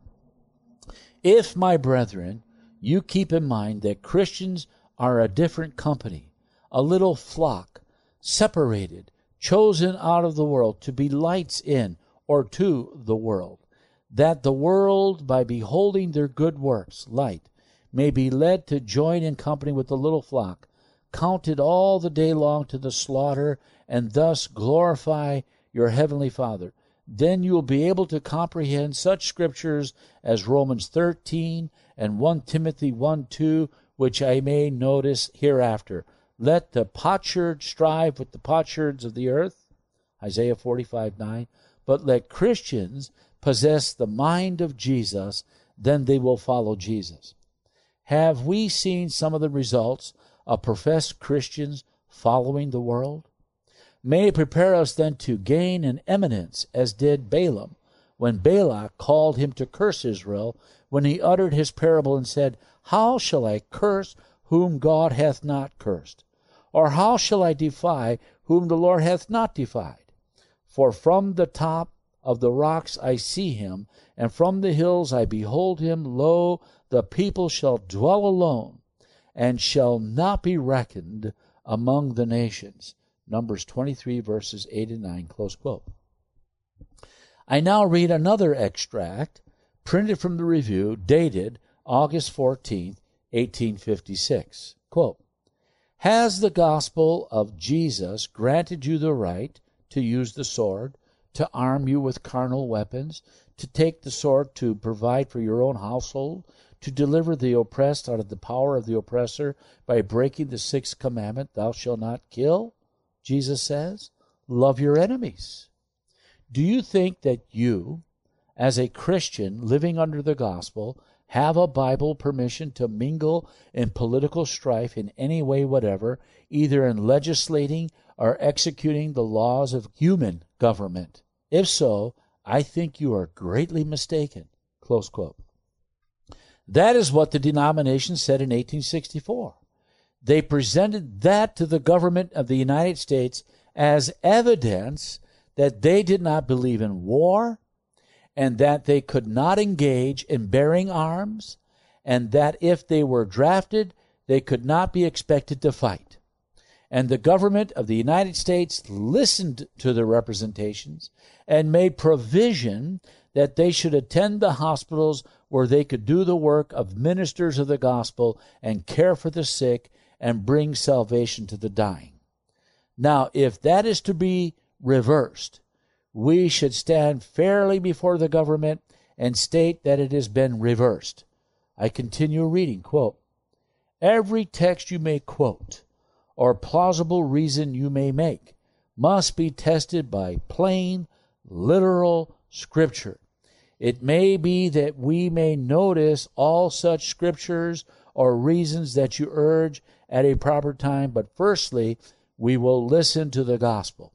If, my brethren, you keep in mind that Christians are a different company, a little flock, separated, chosen out of the world to be lights in or to the world, that the world, by beholding their good works, light, may be led to join in company with the little flock, counted all the day long to the slaughter, and thus glorify your heavenly Father, then you will be able to comprehend such scriptures as Romans thirteen and First Timothy one two, which I may notice hereafter. Let the potsherd strive with the potsherds of the earth, Isaiah forty-five nine, but let Christians possess the mind of Jesus, then they will follow Jesus. Have we seen some of the results of professed Christians following the world? May it prepare us then to gain an eminence, as did Balaam, when Balak called him to curse Israel, when he uttered his parable and said, how shall I curse whom God hath not cursed? Or how shall I defy whom the Lord hath not defied? For from the top of the rocks I see him, and from the hills I behold him. Lo, the people shall dwell alone, and shall not be reckoned among the nations. Numbers twenty-three, verses eight and nine, close quote. I now read another extract, printed from the Review, dated August fourteenth, eighteen fifty-six. Quote, has the gospel of Jesus granted you the right to use the sword, to arm you with carnal weapons, to take the sword to provide for your own household, to deliver the oppressed out of the power of the oppressor by breaking the sixth commandment, thou shalt not kill? Jesus says, love your enemies. Do you think that you, as a Christian living under the gospel, have a Bible permission to mingle in political strife in any way whatever, either in legislating or executing the laws of human government? If so, I think you are greatly mistaken. Close quote. That is what the denomination said in eighteen sixty-four. They presented that to the government of the United States as evidence that they did not believe in war, and that they could not engage in bearing arms, and that if they were drafted, they could not be expected to fight. And the government of the United States listened to the representations and made provision that they should attend the hospitals where they could do the work of ministers of the gospel and care for the sick and bring salvation to the dying. Now, if that is to be reversed, we should stand fairly before the government and state that it has been reversed. I continue reading, quote, every text you may quote or plausible reason you may make must be tested by plain, literal Scripture. It may be that we may notice all such scriptures or reasons that you urge at a proper time, but firstly, we will listen to the gospel.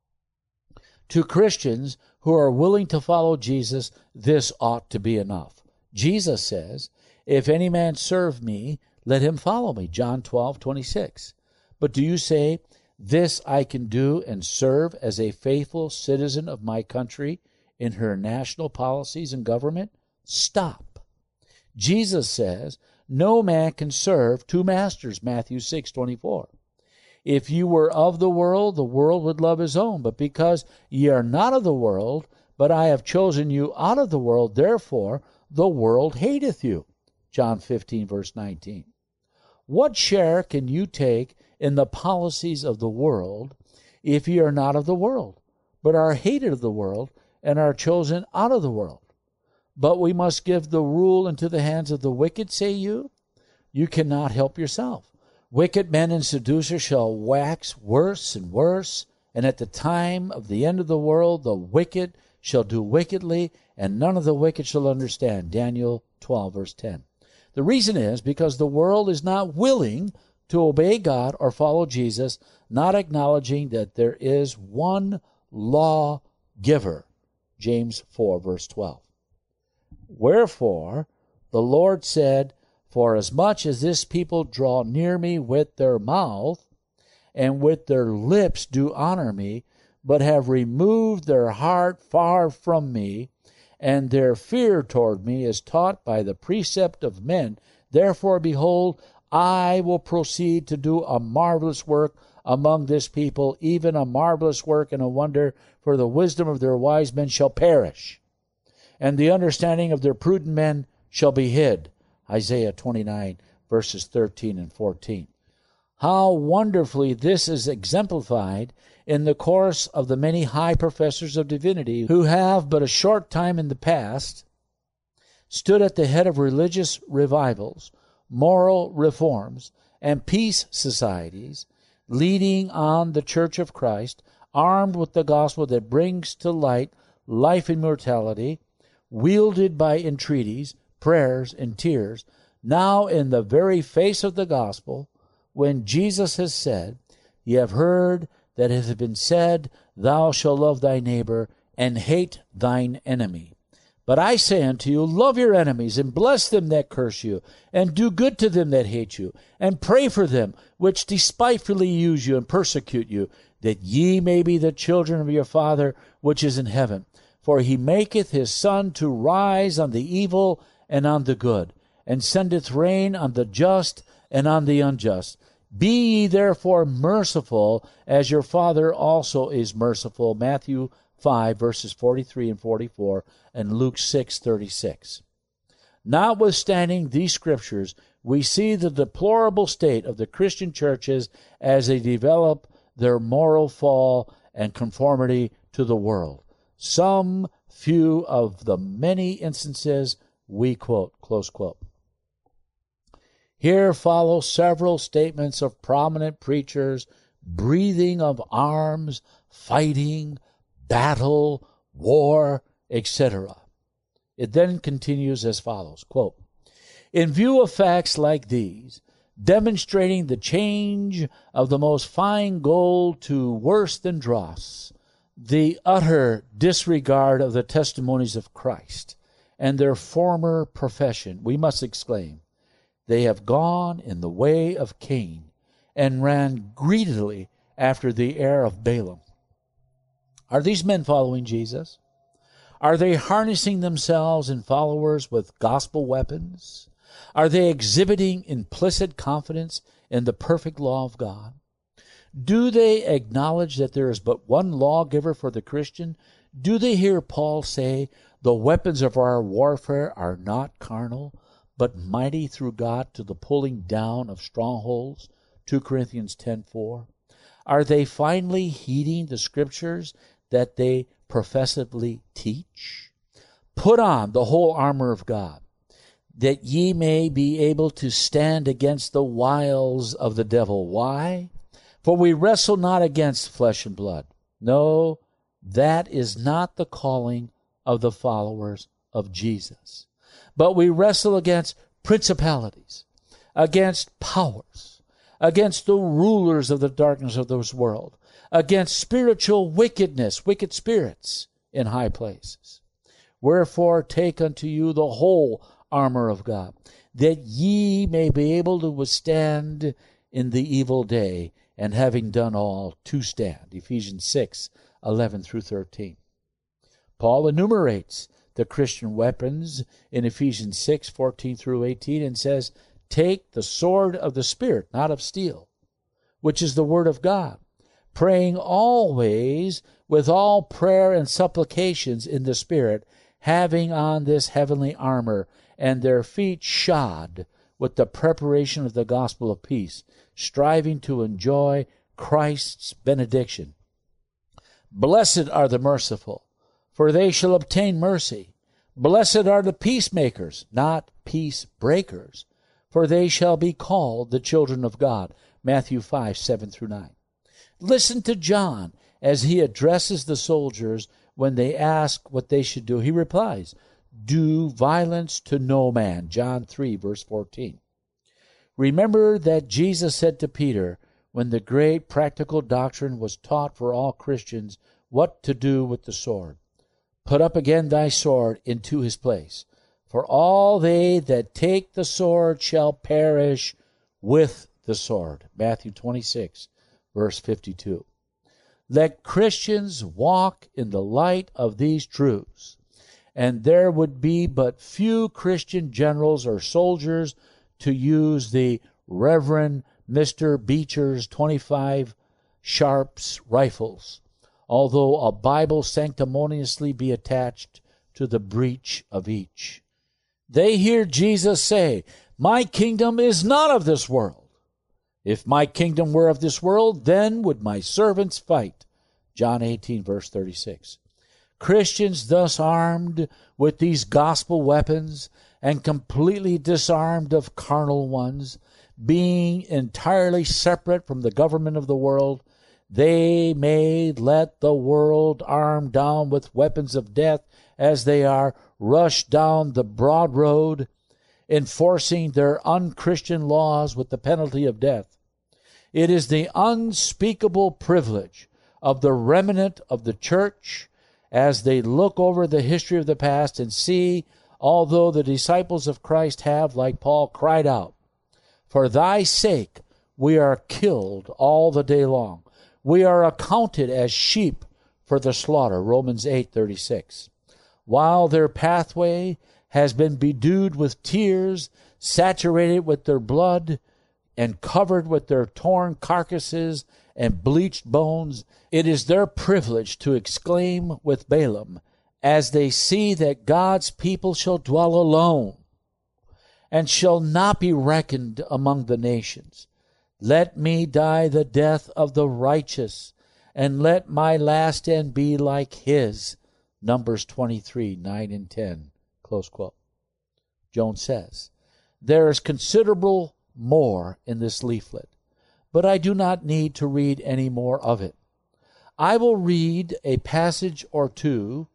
To Christians who are willing to follow Jesus, this ought to be enough. Jesus says, if any man serve me, let him follow me, John twelve twenty-six. But do you say, this I can do and serve as a faithful citizen of my country in her national policies and government? Stop. Jesus says, no man can serve two masters, Matthew six twenty-four. If you were of the world, the world would love his own. But because ye are not of the world, but I have chosen you out of the world, therefore the world hateth you. John fifteen, verse nineteen. What share can you take in the policies of the world if ye are not of the world, but are hated of the world, and are chosen out of the world? But we must give the rule into the hands of the wicked, say you? You cannot help yourself. Wicked men and seducers shall wax worse and worse, and at the time of the end of the world the wicked shall do wickedly, and none of the wicked shall understand. Daniel twelve, verse ten. The reason is because the world is not willing to obey God or follow Jesus, not acknowledging that there is one lawgiver. James four, verse twelve. Wherefore the Lord said, For as much as this people draw near me with their mouth, and with their lips do honor me, but have removed their heart far from me, and their fear toward me is taught by the precept of men, therefore, behold, I will proceed to do a marvelous work among this people, even a marvelous work and a wonder, for the wisdom of their wise men shall perish, and the understanding of their prudent men shall be hid. Isaiah twenty-nine, verses thirteen and fourteen. How wonderfully this is exemplified in the course of the many high professors of divinity who have but a short time in the past stood at the head of religious revivals, moral reforms, and peace societies, leading on the Church of Christ, armed with the gospel that brings to light life and immortality, wielded by entreaties, prayers, and tears, now in the very face of the gospel, when Jesus has said, Ye have heard that it hath been said, Thou shalt love thy neighbor, and hate thine enemy. But I say unto you, love your enemies, and bless them that curse you, and do good to them that hate you, and pray for them which despitefully use you and persecute you, that ye may be the children of your Father which is in heaven. For he maketh his sun to rise on the evil and on the good, and sendeth rain on the just and on the unjust. Be ye therefore merciful, as your Father also is merciful. Matthew five, verses forty-three and forty-four, and Luke six, thirty-six. Notwithstanding these scriptures, we see the deplorable state of the Christian churches as they develop their moral fall and conformity to the world. Some few of the many instances we quote, close quote. Here follow several statements of prominent preachers breathing of arms, fighting, battle, war, et cetera. It then continues as follows, quote, In view of facts like these, demonstrating the change of the most fine gold to worse than dross, the utter disregard of the testimonies of Christ, and their former profession, we must exclaim, They have gone in the way of Cain, and ran greedily after the heir of Balaam. Are these men following Jesus? Are they harnessing themselves and followers with gospel weapons? Are they exhibiting implicit confidence in the perfect law of God? Do they acknowledge that there is but one lawgiver for the Christian? Do they hear Paul say, The weapons of our warfare are not carnal, but mighty through God to the pulling down of strongholds? Second Corinthians ten four. Are they finally heeding the scriptures that they professively teach? Put on the whole armor of God, that ye may be able to stand against the wiles of the devil. Why? For we wrestle not against flesh and blood. No, that is not the calling of the followers of Jesus. But we wrestle against principalities, against powers, against the rulers of the darkness of this world, against spiritual wickedness, wicked spirits in high places. Wherefore take unto you the whole armor of God, that ye may be able to withstand in the evil day, and having done all, to stand. Ephesians six, eleven through thirteen. Paul enumerates the Christian weapons in Ephesians six, fourteen through eighteen, and says, Take the sword of the Spirit, not of steel, which is the word of God, praying always with all prayer and supplications in the Spirit, having on this heavenly armor, and their feet shod with the preparation of the gospel of peace, striving to enjoy Christ's benediction. Blessed are the merciful, for they shall obtain mercy. Blessed are the peacemakers, not peace breakers, for they shall be called the children of God. Matthew five, seven through nine. Listen to John as he addresses the soldiers when they ask what they should do. He replies, do violence to no man. John three, verse fourteen. Remember that Jesus said to Peter, when the great practical doctrine was taught for all Christians, what to do with the sword. Put up again thy sword into his place. For all they that take the sword shall perish with the sword. Matthew twenty-six, verse fifty-two. Let Christians walk in the light of these truths, and there would be but few Christian generals or soldiers to use the Reverend Mister Beecher's twenty-five Sharps rifles, although a Bible sanctimoniously be attached to the breech of each. They hear Jesus say, my kingdom is not of this world. If my kingdom were of this world, then would my servants fight. John eighteen, verse thirty-six. Christians thus armed with these gospel weapons and completely disarmed of carnal ones, being entirely separate from the government of the world, they may let the world armed down with weapons of death as they are rush down the broad road, enforcing their unchristian laws with the penalty of death. It is the unspeakable privilege of the remnant of the church as they look over the history of the past and see, although the disciples of Christ have, like Paul, cried out, for thy sake we are killed all the day long. We are accounted as sheep for the slaughter. Romans eight, thirty-six. While their pathway has been bedewed with tears, saturated with their blood, and covered with their torn carcasses and bleached bones, it is their privilege to exclaim with Balaam, as they see that God's people shall dwell alone, and shall not be reckoned among the nations. Let me die the death of the righteous, and let my last end be like his. Numbers twenty-three, nine and ten. Close quote. Jones says, there is considerable more in this leaflet, but I do not need to read any more of it. I will read a passage or two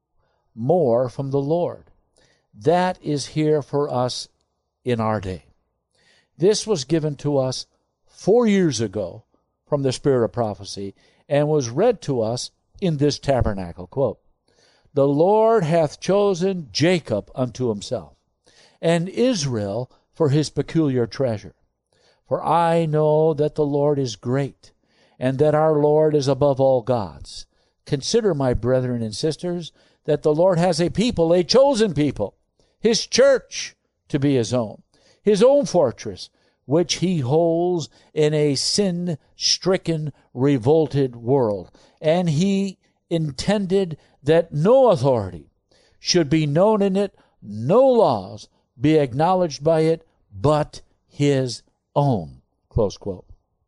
more from the Lord. That is here for us in our day. This was given to us four years ago from the Spirit of Prophecy and was read to us in this tabernacle. Quote, the Lord hath chosen Jacob unto himself, and Israel for his peculiar treasure. For I know that the Lord is great, and that our Lord is above all gods. Consider, my brethren and sisters, that the Lord has a people, a chosen people, his church to be his own, his own fortress, which he holds in a sin-stricken, revolted world. And he intended that no authority should be known in it, no laws be acknowledged by it, but his own. Close quote.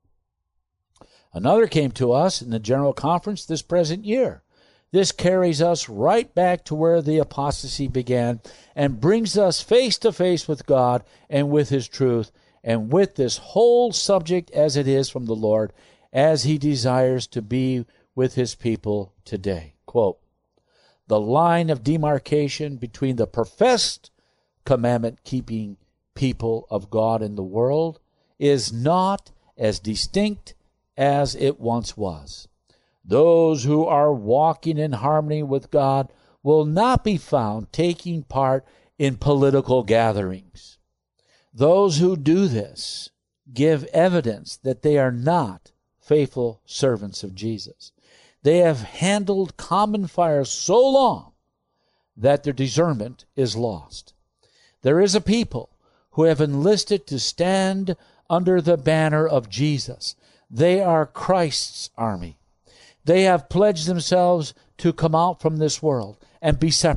Another came to us in the General Conference this present year. This carries us right back to where the apostasy began and brings us face to face with God and with his truth and with this whole subject as it is from the Lord, as he desires to be with his people today. Quote, the line of demarcation between the professed commandment-keeping people of God in the world is not as distinct as it once was. Those who are walking in harmony with God will not be found taking part in political gatherings. Those who do this give evidence that they are not faithful servants of Jesus. They have handled common fire so long that their discernment is lost. There is a people who have enlisted to stand under the banner of Jesus. They are Christ's army. They have pledged themselves to come out from this world and be separate.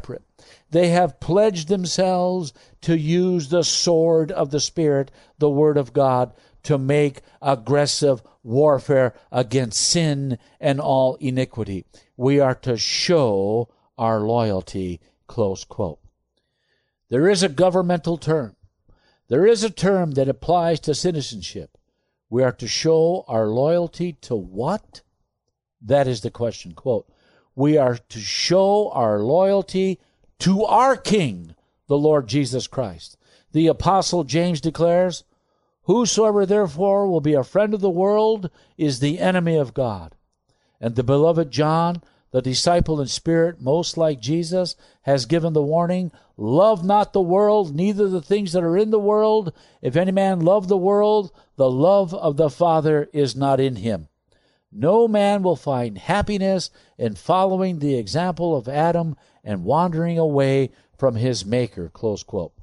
They have pledged themselves to use the sword of the Spirit, the Word of God, to make aggressive warfare against sin and all iniquity. We are to show our loyalty, close quote. There is a governmental term. There is a term that applies to citizenship. We are to show our loyalty to what? That is the question, quote. We are to show our loyalty to our King, the Lord Jesus Christ. The Apostle James declares, "Whosoever therefore will be a friend of the world is the enemy of God." And the beloved John, the disciple in spirit most like Jesus, has given the warning, "Love not the world, neither the things that are in the world. If any man love the world, the love of the Father is not in him." No man will find happiness in following the example of Adam and wandering away from his Maker, close quote.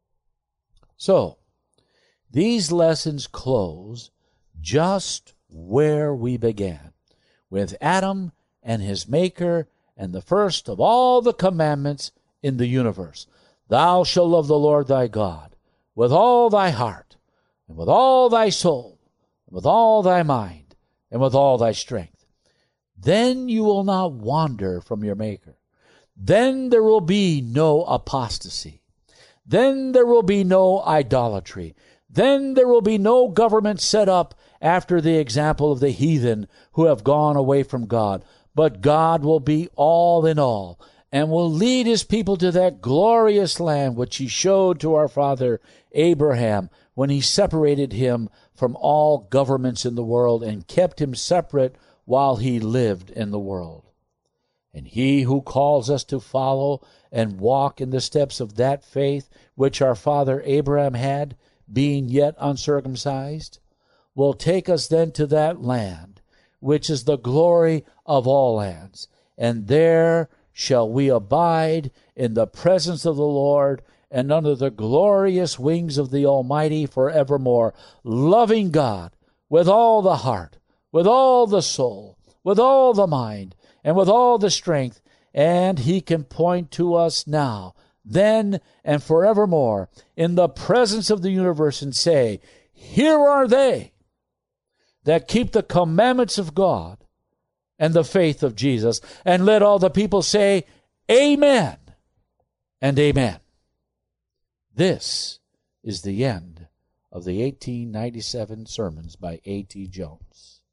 So, these lessons close just where we began, with Adam and his Maker and the first of all the commandments in the universe. Thou shalt love the Lord thy God with all thy heart, and with all thy soul, and with all thy mind, and with all thy strength. Then you will not wander from your Maker. Then there will be no apostasy. Then there will be no idolatry. Then there will be no government set up after the example of the heathen who have gone away from God. But God will be all in all, and will lead his people to that glorious land which he showed to our father Abraham when he separated him from all governments in the world and kept him separate while he lived in the world. And he who calls us to follow and walk in the steps of that faith which our father Abraham had, being yet uncircumcised, will take us then to that land, which is the glory of all lands. And there shall we abide in the presence of the Lord and under the glorious wings of the Almighty forevermore, loving God with all the heart, with all the soul, with all the mind, and with all the strength. And he can point to us now, then, and forevermore, in the presence of the universe and say, "Here are they that keep the commandments of God and the faith of Jesus." And let all the people say, "Amen and amen." This is the end of the eighteen ninety-seven sermons by A T Jones.